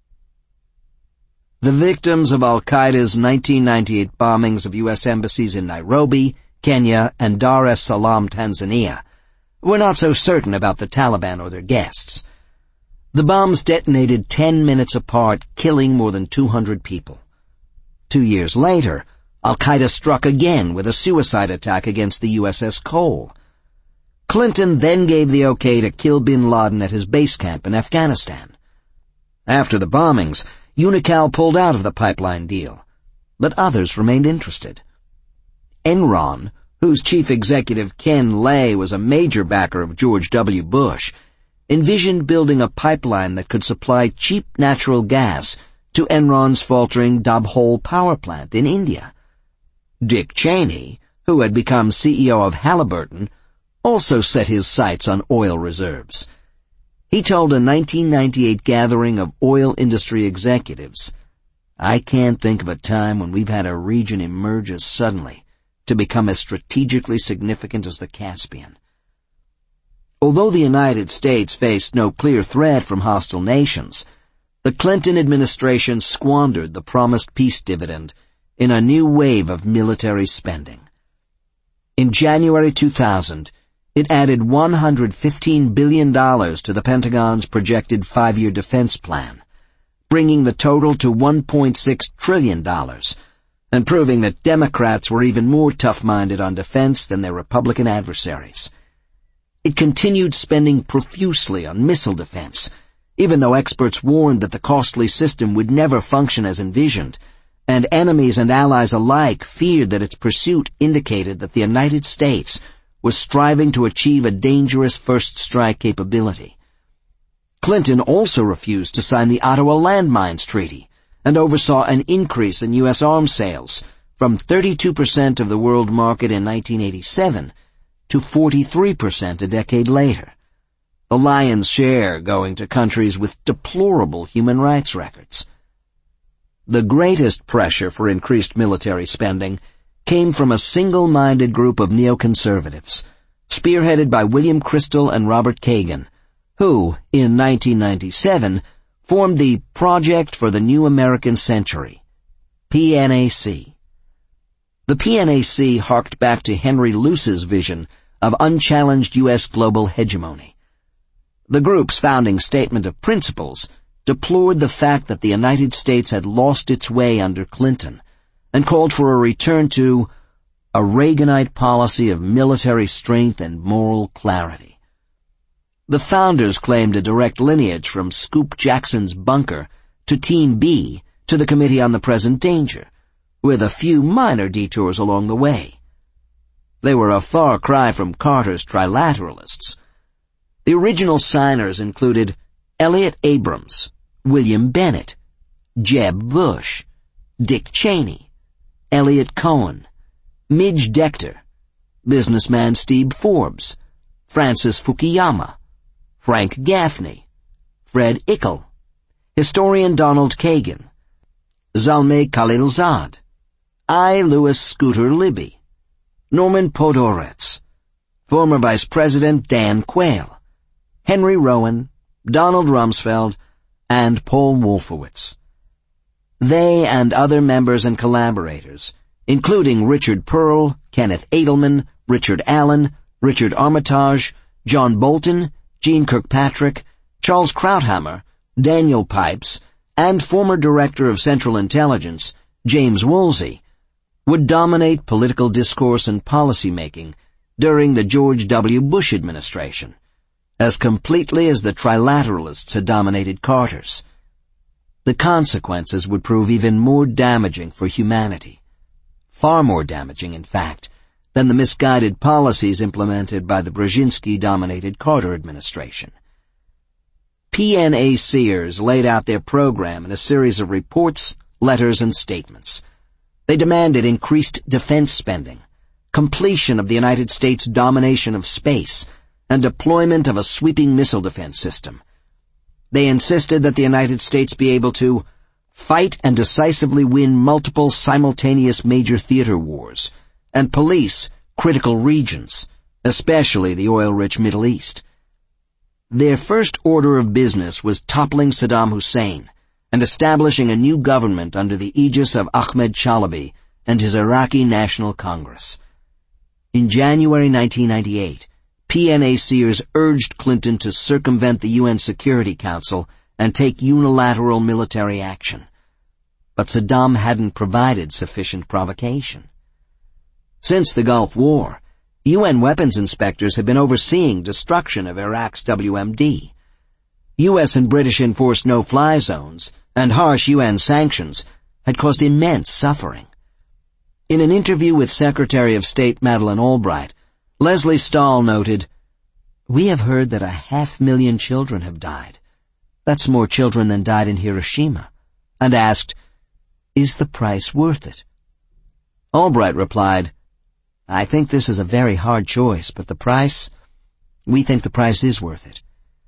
The victims of al-Qaeda's nineteen ninety-eight bombings of U S embassies in Nairobi, Kenya, and Dar es Salaam, Tanzania, were not so certain about the Taliban or their guests. The bombs detonated ten minutes apart, killing more than two hundred people. Two years later, al-Qaeda struck again with a suicide attack against the U S S Cole. Clinton then gave the okay to kill bin Laden at his base camp in Afghanistan. After the bombings, UNICAL pulled out of the pipeline deal, but others remained interested. Enron, whose chief executive Ken Lay was a major backer of George W. Bush, envisioned building a pipeline that could supply cheap natural gas to Enron's faltering Dabhol power plant in India. Dick Cheney, who had become C E O of Halliburton, also set his sights on oil reserves. He told a nineteen ninety-eight gathering of oil industry executives, "I can't think of a time when we've had a region emerge as suddenly to become as strategically significant as the Caspian." Although the United States faced no clear threat from hostile nations, the Clinton administration squandered the promised peace dividend in a new wave of military spending. In January two thousand, it added one hundred fifteen billion dollars to the Pentagon's projected five-year defense plan, bringing the total to one point six trillion dollars, and proving that Democrats were even more tough-minded on defense than their Republican adversaries. It continued spending profusely on missile defense, even though experts warned that the costly system would never function as envisioned, and enemies and allies alike feared that its pursuit indicated that the United States was striving to achieve a dangerous first strike capability. Clinton also refused to sign the Ottawa Landmines Treaty and oversaw an increase in U S arms sales from thirty-two percent of the world market in nineteen eighty-seven to forty-three percent a decade later, the lion's share going to countries with deplorable human rights records. The greatest pressure for increased military spending came from a single-minded group of neoconservatives, spearheaded by William Crystal and Robert Kagan, who, in nineteen ninety-seven, formed the Project for the New American Century, P N A C. The P N A C harked back to Henry Luce's vision of unchallenged U S global hegemony. The group's founding statement of principles deplored the fact that the United States had lost its way under Clinton and called for a return to a Reaganite policy of military strength and moral clarity. The founders claimed a direct lineage from Scoop Jackson's bunker to Team B to the Committee on the Present Danger, with a few minor detours along the way. They were a far cry from Carter's trilateralists. The original signers included Elliott Abrams, William Bennett, Jeb Bush, Dick Cheney, Elliot Cohen, Midge Decter, businessman Steve Forbes, Francis Fukuyama, Frank Gaffney, Fred Ickle, historian Donald Kagan, Zalmay Khalilzad, I. Louis Scooter Libby, Norman Podhoretz, former Vice President Dan Quayle, Henry Rowan, Donald Rumsfeld, and Paul Wolfowitz. They and other members and collaborators, including Richard Pearl, Kenneth Edelman, Richard Allen, Richard Armitage, John Bolton, Gene Kirkpatrick, Charles Krauthammer, Daniel Pipes, and former Director of Central Intelligence, James Woolsey, would dominate political discourse and policy-making during the George W. Bush administration, as completely as the trilateralists had dominated Carter's. The consequences would prove even more damaging for humanity, far more damaging, in fact, than the misguided policies implemented by the Brzezinski-dominated Carter administration. P N A Sears laid out their program in a series of reports, letters, and statements. They demanded increased defense spending, completion of the United States domination of space, and deployment of a sweeping missile defense system. They insisted that the United States be able to fight and decisively win multiple simultaneous major theater wars, and police critical regions, especially the oil-rich Middle East. Their first order of business was toppling Saddam Hussein and establishing a new government under the aegis of Ahmed Chalabi and his Iraqi National Congress. In January nineteen ninety-eight, P N A Sears urged Clinton to circumvent the U N Security Council and take unilateral military action. But Saddam hadn't provided sufficient provocation. Since the Gulf War, U N weapons inspectors had been overseeing destruction of Iraq's W M D. U S and British enforced no-fly zones and harsh U N sanctions had caused immense suffering. In an interview with Secretary of State Madeleine Albright, Leslie Stahl noted, "We have heard that a half million children have died. That's more children than died in Hiroshima," and asked, "Is the price worth it?" Albright replied, "I think this is a very hard choice, but the price, we think the price is worth it."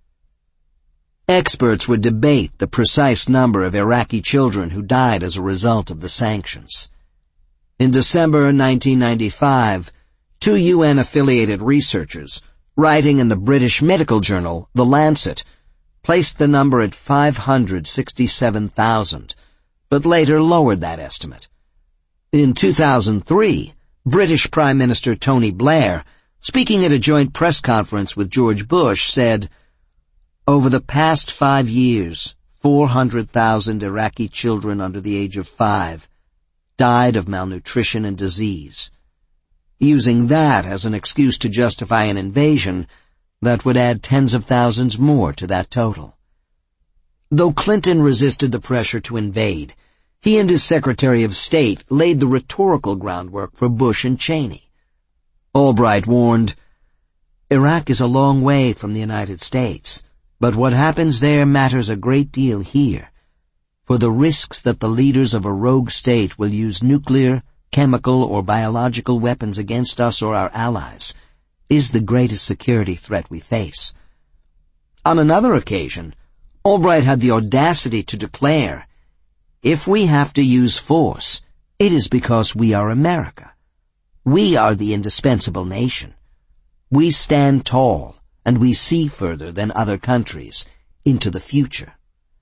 Experts would debate the precise number of Iraqi children who died as a result of the sanctions. In December nineteen ninety-five, two U N-affiliated researchers, writing in the British medical journal The Lancet, placed the number at five hundred sixty-seven thousand, but later lowered that estimate. In two thousand three, British Prime Minister Tony Blair, speaking at a joint press conference with George Bush, said, "Over the past five years, four hundred thousand Iraqi children under the age of five died of malnutrition and disease." Using that as an excuse to justify an invasion that would add tens of thousands more to that total. Though Clinton resisted the pressure to invade, he and his Secretary of State laid the rhetorical groundwork for Bush and Cheney. Albright warned, "Iraq is a long way from the United States, but what happens there matters a great deal here, for the risks that the leaders of a rogue state will use nuclear, chemical, or biological weapons against us or our allies is the greatest security threat we face." On another occasion, Albright had the audacity to declare, "If we have to use force, it is because we are America. We are the indispensable nation. We stand tall, and we see further than other countries into the future."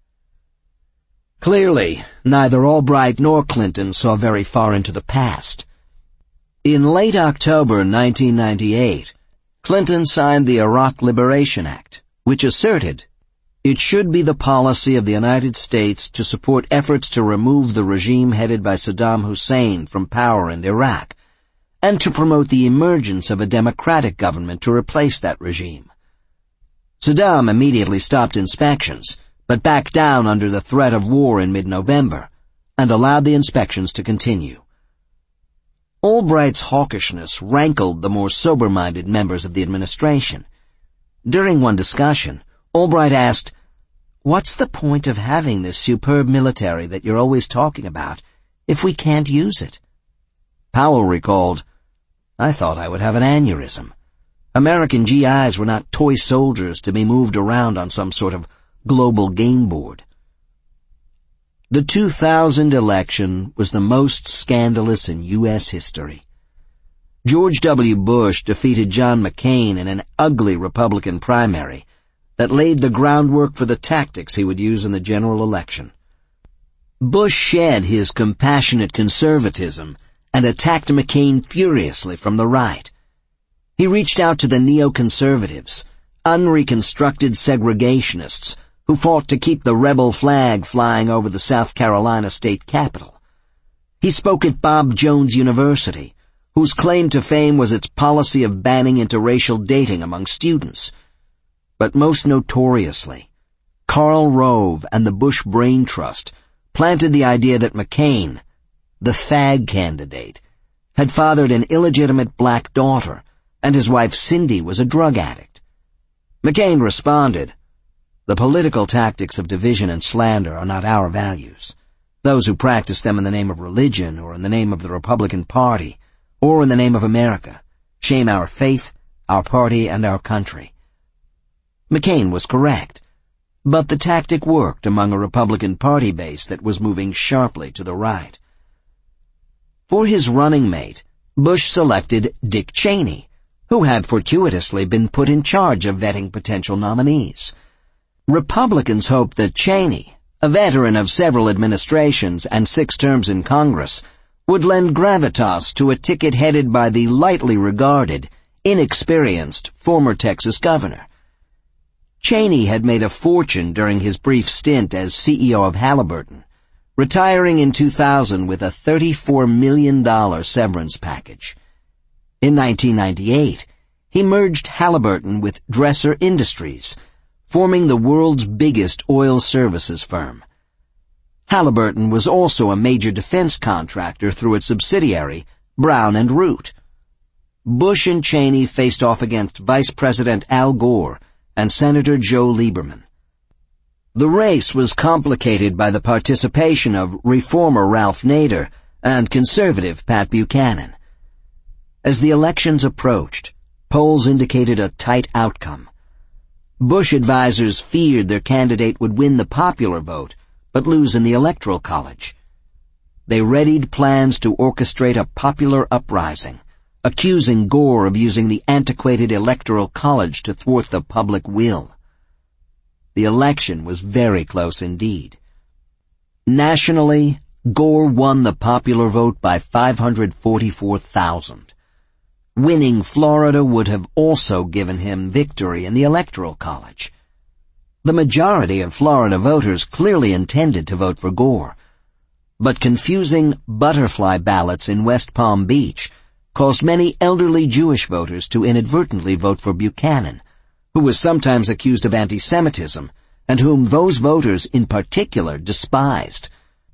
Clearly, neither Albright nor Clinton saw very far into the past. In late October nineteen ninety-eight, Clinton signed the Iraq Liberation Act, which asserted it should be the policy of the United States to support efforts to remove the regime headed by Saddam Hussein from power in Iraq, and to promote the emergence of a democratic government to replace that regime. Saddam immediately stopped inspections, but backed down under the threat of war in mid-November, and allowed the inspections to continue. Albright's hawkishness rankled the more sober-minded members of the administration. During one discussion, Albright asked, "What's the point of having this superb military that you're always talking about if we can't use it?" Powell recalled, "I thought I would have an aneurysm. American G Is were not toy soldiers to be moved around on some sort of global game board." The two thousand election was the most scandalous in U S history. George W. Bush defeated John McCain in an ugly Republican primary that laid the groundwork for the tactics he would use in the general election. Bush shed his compassionate conservatism and attacked McCain furiously from the right. He reached out to the neoconservatives, unreconstructed segregationists, who fought to keep the rebel flag flying over the South Carolina state capitol. He spoke at Bob Jones University, whose claim to fame was its policy of banning interracial dating among students. But most notoriously, Karl Rove and the Bush Brain Trust planted the idea that McCain, the fag candidate, had fathered an illegitimate black daughter, and his wife Cindy was a drug addict. McCain responded, "The political tactics of division and slander are not our values. Those who practice them in the name of religion or in the name of the Republican Party or in the name of America shame our faith, our party, and our country." McCain was correct, but the tactic worked among a Republican Party base that was moving sharply to the right. For his running mate, Bush selected Dick Cheney, who had fortuitously been put in charge of vetting potential nominees. Republicans hoped that Cheney, a veteran of several administrations and six terms in Congress, would lend gravitas to a ticket headed by the lightly regarded, inexperienced former Texas governor. Cheney had made a fortune during his brief stint as C E O of Halliburton, retiring in two thousand with a thirty-four million dollars severance package. In nineteen ninety-eight, he merged Halliburton with Dresser Industries, forming the world's biggest oil services firm. Halliburton was also a major defense contractor through its subsidiary, Brown and Root. Bush and Cheney faced off against Vice President Al Gore and Senator Joe Lieberman. The race was complicated by the participation of reformer Ralph Nader and conservative Pat Buchanan. As the elections approached, polls indicated a tight outcome. Bush advisers feared their candidate would win the popular vote, but lose in the Electoral College. They readied plans to orchestrate a popular uprising, accusing Gore of using the antiquated Electoral College to thwart the public will. The election was very close indeed. Nationally, Gore won the popular vote by five hundred forty-four thousand. Winning Florida would have also given him victory in the Electoral College. The majority of Florida voters clearly intended to vote for Gore, but confusing butterfly ballots in West Palm Beach caused many elderly Jewish voters to inadvertently vote for Buchanan, who was sometimes accused of anti-Semitism, and whom those voters in particular despised.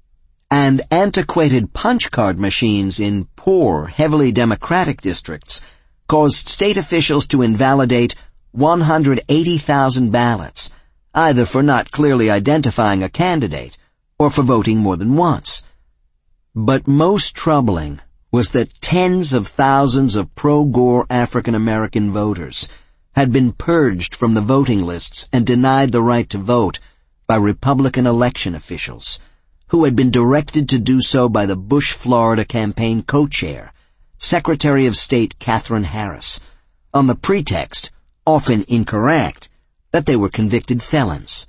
And antiquated punch card machines in poor, heavily Democratic districts caused state officials to invalidate one hundred eighty thousand ballots, either for not clearly identifying a candidate or for voting more than once. But most troubling was that tens of thousands of pro-Gore African-American voters had been purged from the voting lists and denied the right to vote by Republican election officials, who had been directed to do so by the Bush Florida campaign co-chair, Secretary of State Katherine Harris, on the pretext, often incorrect, that they were convicted felons.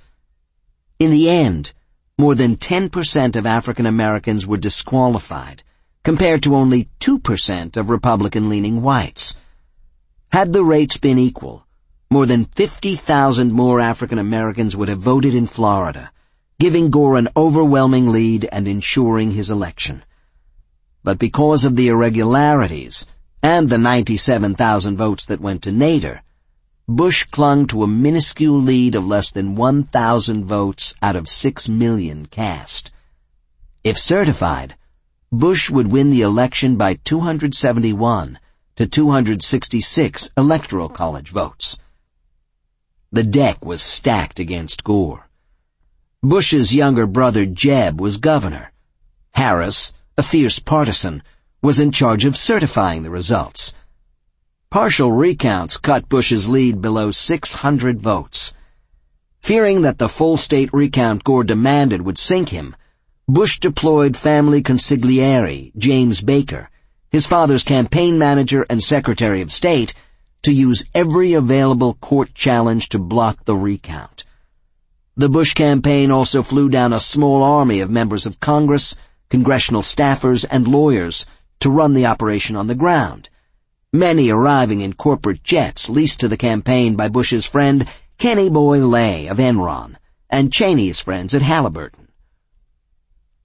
In the end, more than ten percent of African Americans were disqualified, compared to only two percent of Republican-leaning whites. Had the rates been equal, more than fifty thousand more African Americans would have voted in Florida, giving Gore an overwhelming lead and ensuring his election. But because of the irregularities and the ninety-seven thousand votes that went to Nader, Bush clung to a minuscule lead of less than one thousand votes out of six million cast. If certified, Bush would win the election by two hundred seventy-one to two hundred sixty-six Electoral College votes. The deck was stacked against Gore. Bush's younger brother Jeb was governor. Harris, a fierce partisan, was in charge of certifying the results. Partial recounts cut Bush's lead below six hundred votes. Fearing that the full state recount Gore demanded would sink him, Bush deployed family consigliere James Baker, his father's campaign manager and Secretary of State, to use every available court challenge to block the recount. The Bush campaign also flew down a small army of members of Congress, congressional staffers, and lawyers to run the operation on the ground, many arriving in corporate jets leased to the campaign by Bush's friend Kenny Boy Lay of Enron and Cheney's friends at Halliburton.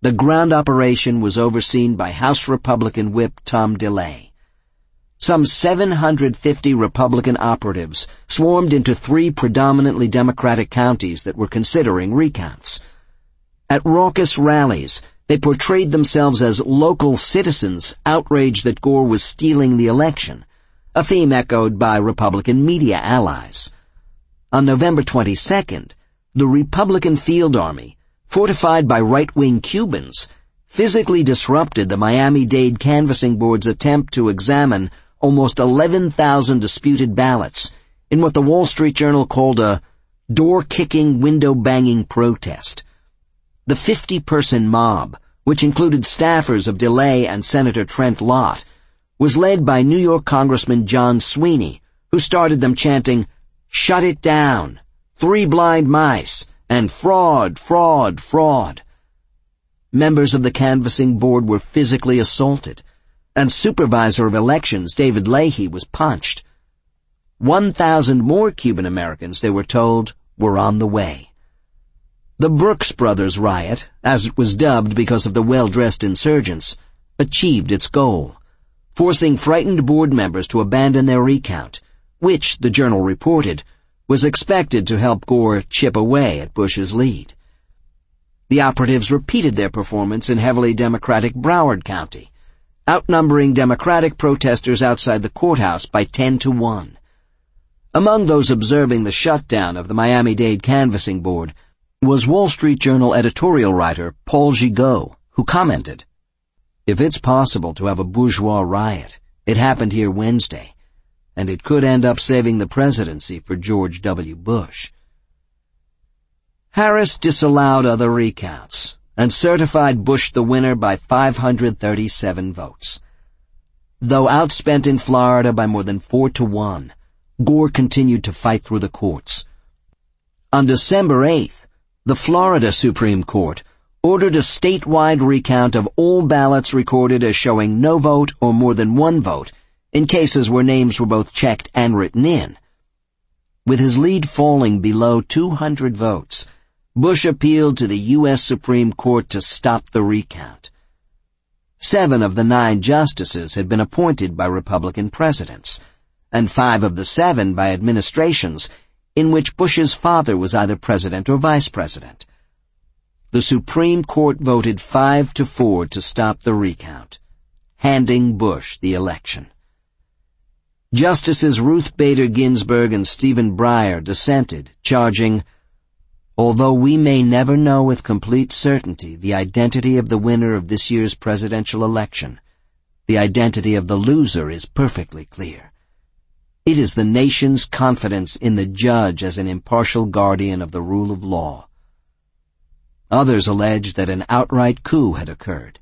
The ground operation was overseen by House Republican Whip Tom DeLay. Some seven hundred fifty Republican operatives swarmed into three predominantly Democratic counties that were considering recounts. At raucous rallies, they portrayed themselves as local citizens outraged that Gore was stealing the election, a theme echoed by Republican media allies. On November twenty-second, the Republican Field Army, fortified by right-wing Cubans, physically disrupted the Miami-Dade Canvassing Board's attempt to examine almost eleven thousand disputed ballots in what the Wall Street Journal called a door-kicking, window-banging protest. The fifty-person mob, which included staffers of DeLay and Senator Trent Lott, was led by New York Congressman John Sweeney, who started them chanting, "Shut it down, three blind mice, and fraud, fraud, fraud." Members of the canvassing board were physically assaulted, and Supervisor of Elections David Leahy was punched. One thousand more Cuban Americans, they were told, were on the way. The Brooks Brothers riot, as it was dubbed because of the well-dressed insurgents, achieved its goal, forcing frightened board members to abandon their recount, which, the Journal reported, was expected to help Gore chip away at Bush's lead. The operatives repeated their performance in heavily Democratic Broward County, outnumbering Democratic protesters outside the courthouse by ten to one. Among those observing the shutdown of the Miami-Dade Canvassing Board was Wall Street Journal editorial writer Paul Gigot, who commented, "If it's possible to have a bourgeois riot, it happened here Wednesday, and it could end up saving the presidency for George W. Bush." Harris disallowed other recounts and certified Bush the winner by five hundred thirty-seven votes. Though outspent in Florida by more than four to one, Gore continued to fight through the courts. On December eighth, the Florida Supreme Court ordered a statewide recount of all ballots recorded as showing no vote or more than one vote in cases where names were both checked and written in. With his lead falling below two hundred votes, Bush appealed to the U S Supreme Court to stop the recount. Seven of the nine justices had been appointed by Republican presidents, and five of the seven by administrations in which Bush's father was either president or vice president. The Supreme Court voted five to four to stop the recount, handing Bush the election. Justices Ruth Bader Ginsburg and Stephen Breyer dissented, charging, "Although we may never know with complete certainty the identity of the winner of this year's presidential election, the identity of the loser is perfectly clear. It is the nation's confidence in the judge as an impartial guardian of the rule of law." Others alleged that an outright coup had occurred.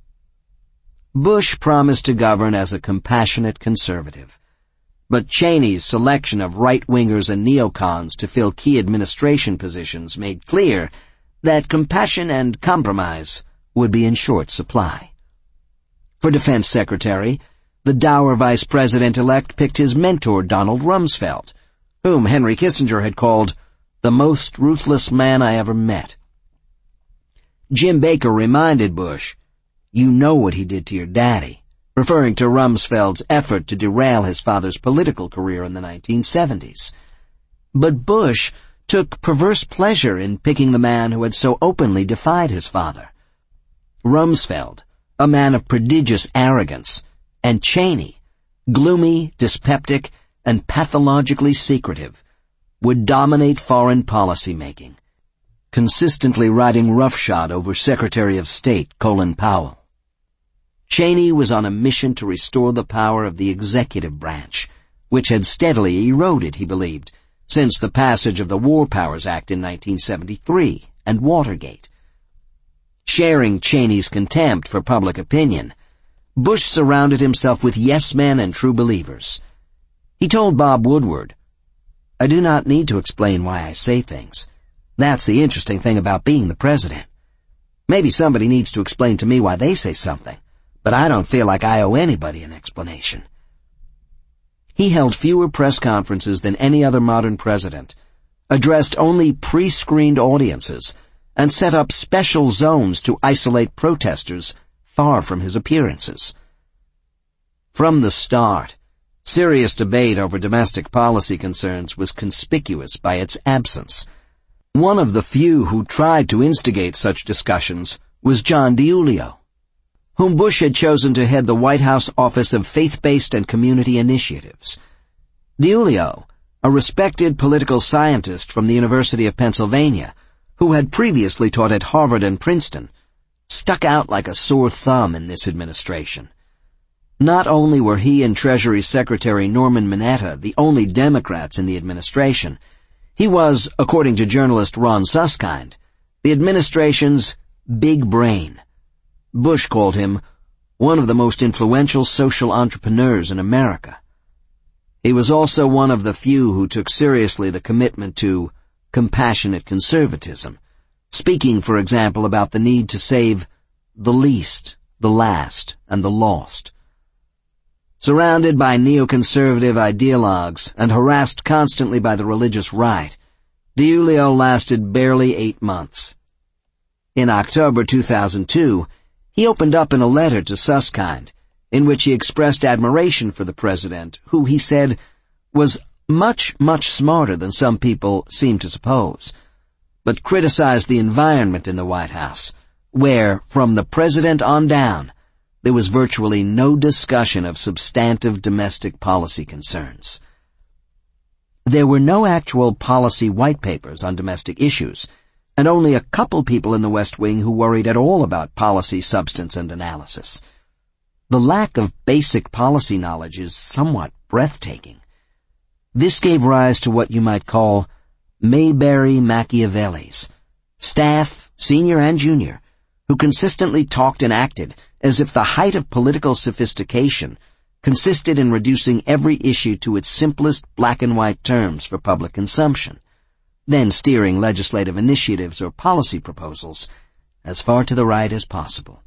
Bush promised to govern as a compassionate conservative, but Cheney's selection of right-wingers and neocons to fill key administration positions made clear that compassion and compromise would be in short supply. For Defense Secretary, the dour Vice President-elect picked his mentor Donald Rumsfeld, whom Henry Kissinger had called the most ruthless man I ever met. Jim Baker reminded Bush, "You know what he did to your daddy," referring to Rumsfeld's effort to derail his father's political career in the nineteen seventies. But Bush took perverse pleasure in picking the man who had so openly defied his father. Rumsfeld, a man of prodigious arrogance, and Cheney, gloomy, dyspeptic, and pathologically secretive, would dominate foreign policy making, consistently riding roughshod over Secretary of State Colin Powell. Cheney was on a mission to restore the power of the executive branch, which had steadily eroded, he believed, since the passage of the War Powers Act in nineteen seventy-three and Watergate. Sharing Cheney's contempt for public opinion, Bush surrounded himself with yes-men and true believers. He told Bob Woodward, "I do not need to explain why I say things. That's the interesting thing about being the president. Maybe somebody needs to explain to me why they say something, but I don't feel like I owe anybody an explanation." He held fewer press conferences than any other modern president, addressed only pre-screened audiences, and set up special zones to isolate protesters far from his appearances. From the start, serious debate over domestic policy concerns was conspicuous by its absence. One of the few who tried to instigate such discussions was John DiIulio, whom Bush had chosen to head the White House Office of Faith-Based and Community Initiatives. DiIulio, a respected political scientist from the University of Pennsylvania, who had previously taught at Harvard and Princeton, stuck out like a sore thumb in this administration. Not only were he and Treasury Secretary Norman Mineta the only Democrats in the administration, he was, according to journalist Ron Suskind, the administration's big brain. Bush called him one of the most influential social entrepreneurs in America. He was also one of the few who took seriously the commitment to compassionate conservatism, speaking, for example, about the need to save the least, the last, and the lost. Surrounded by neoconservative ideologues and harassed constantly by the religious right, DiIulio lasted barely eight months. In October two thousand two, he opened up in a letter to Suskind, in which he expressed admiration for the president, who, he said, was much, much smarter than some people seem to suppose, but criticized the environment in the White House, where, from the president on down, there was virtually no discussion of substantive domestic policy concerns. There were no actual policy white papers on domestic issues, and only a couple people in the West Wing who worried at all about policy substance and analysis. The lack of basic policy knowledge is somewhat breathtaking. This gave rise to what you might call Mayberry Machiavellis, staff, senior and junior, who consistently talked and acted as if the height of political sophistication consisted in reducing every issue to its simplest black-and-white terms for public consumption, then steering legislative initiatives or policy proposals as far to the right as possible.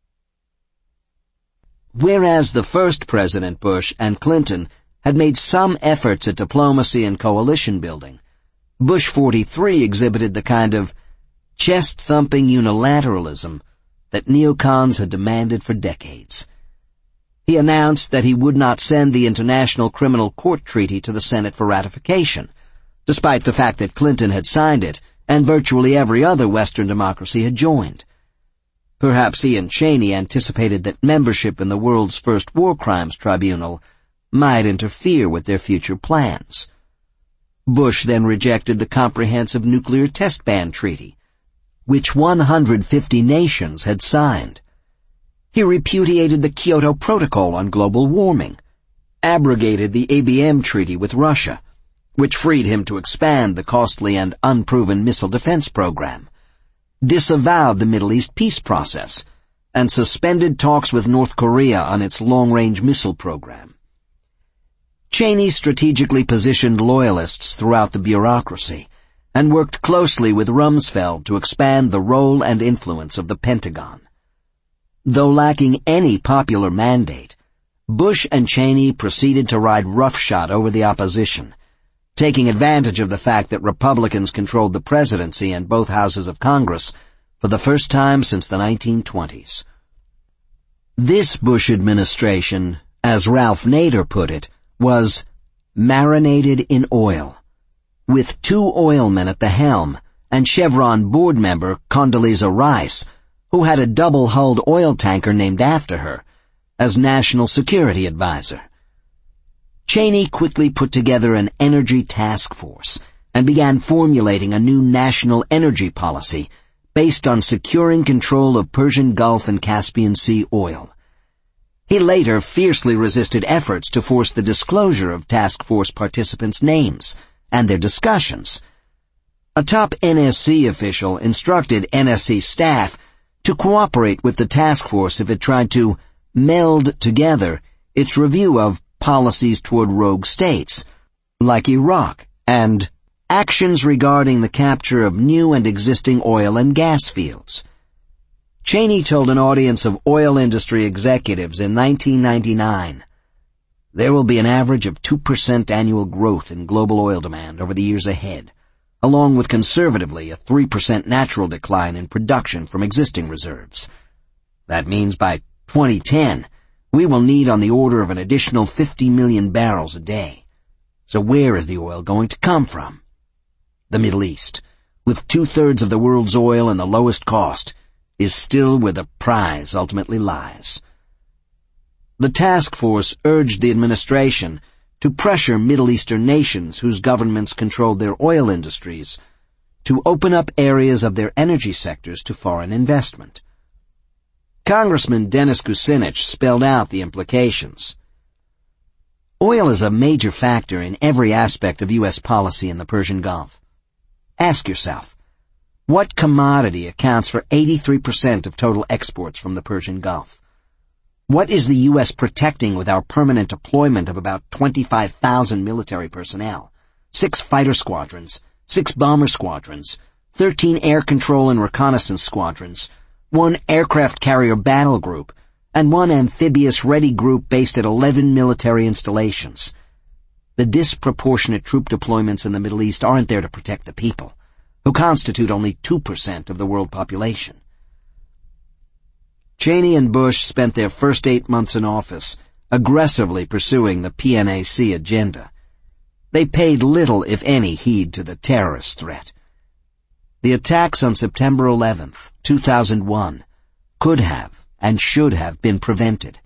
Whereas the first President Bush and Clinton had made some efforts at diplomacy and coalition building, Bush forty-three exhibited the kind of chest-thumping unilateralism that neocons had demanded for decades. He announced that he would not send the International Criminal Court Treaty to the Senate for ratification, despite the fact that Clinton had signed it and virtually every other Western democracy had joined. Perhaps he and Cheney anticipated that membership in the world's first war crimes tribunal might interfere with their future plans. Bush then rejected the Comprehensive Nuclear Test Ban Treaty, which one hundred fifty nations had signed. He repudiated the Kyoto Protocol on global warming, abrogated the A B M Treaty with Russia, which freed him to expand the costly and unproven missile defense program, disavowed the Middle East peace process, and suspended talks with North Korea on its long-range missile program. Cheney strategically positioned loyalists throughout the bureaucracy and worked closely with Rumsfeld to expand the role and influence of the Pentagon. Though lacking any popular mandate, Bush and Cheney proceeded to ride roughshod over the opposition, taking advantage of the fact that Republicans controlled the presidency and both houses of Congress for the first time since the nineteen twenties. This Bush administration, as Ralph Nader put it, was marinated in oil, with two oilmen at the helm and Chevron board member Condoleezza Rice, who had a double-hulled oil tanker named after her, as national security advisor. Cheney quickly put together an energy task force and began formulating a new national energy policy based on securing control of Persian Gulf and Caspian Sea oil. He later fiercely resisted efforts to force the disclosure of task force participants' names and their discussions. A top N S C official instructed N S C staff to cooperate with the task force if it tried to meld together its review of policies toward rogue states, like Iraq, and actions regarding the capture of new and existing oil and gas fields. Cheney told an audience of oil industry executives in nineteen ninety-nine, "There will be an average of two percent annual growth in global oil demand over the years ahead, along with conservatively a three percent natural decline in production from existing reserves. That means by twenty ten, we will need on the order of an additional fifty million barrels a day. So where is the oil going to come from? The Middle East, with two-thirds of the world's oil and the lowest cost, is still where the prize ultimately lies. The task force urged the administration to pressure Middle Eastern nations whose governments controlled their oil industries to open up areas of their energy sectors to foreign investment. Congressman Dennis Kucinich spelled out the implications. Oil is a major factor in every aspect of U S policy in the Persian Gulf. Ask yourself, what commodity accounts for eighty-three percent of total exports from the Persian Gulf? What is the U S protecting with our permanent deployment of about twenty-five thousand military personnel, six fighter squadrons, six bomber squadrons, thirteen air control and reconnaissance squadrons, one aircraft carrier battle group, and one amphibious ready group based at eleven military installations? The disproportionate troop deployments in the Middle East aren't there to protect the people, who constitute only two percent of the world population. Cheney and Bush spent their first eight months in office aggressively pursuing the P N A C agenda. They paid little, if any, heed to the terrorist threat. The attacks on September eleventh, two thousand one, could have and should have been prevented.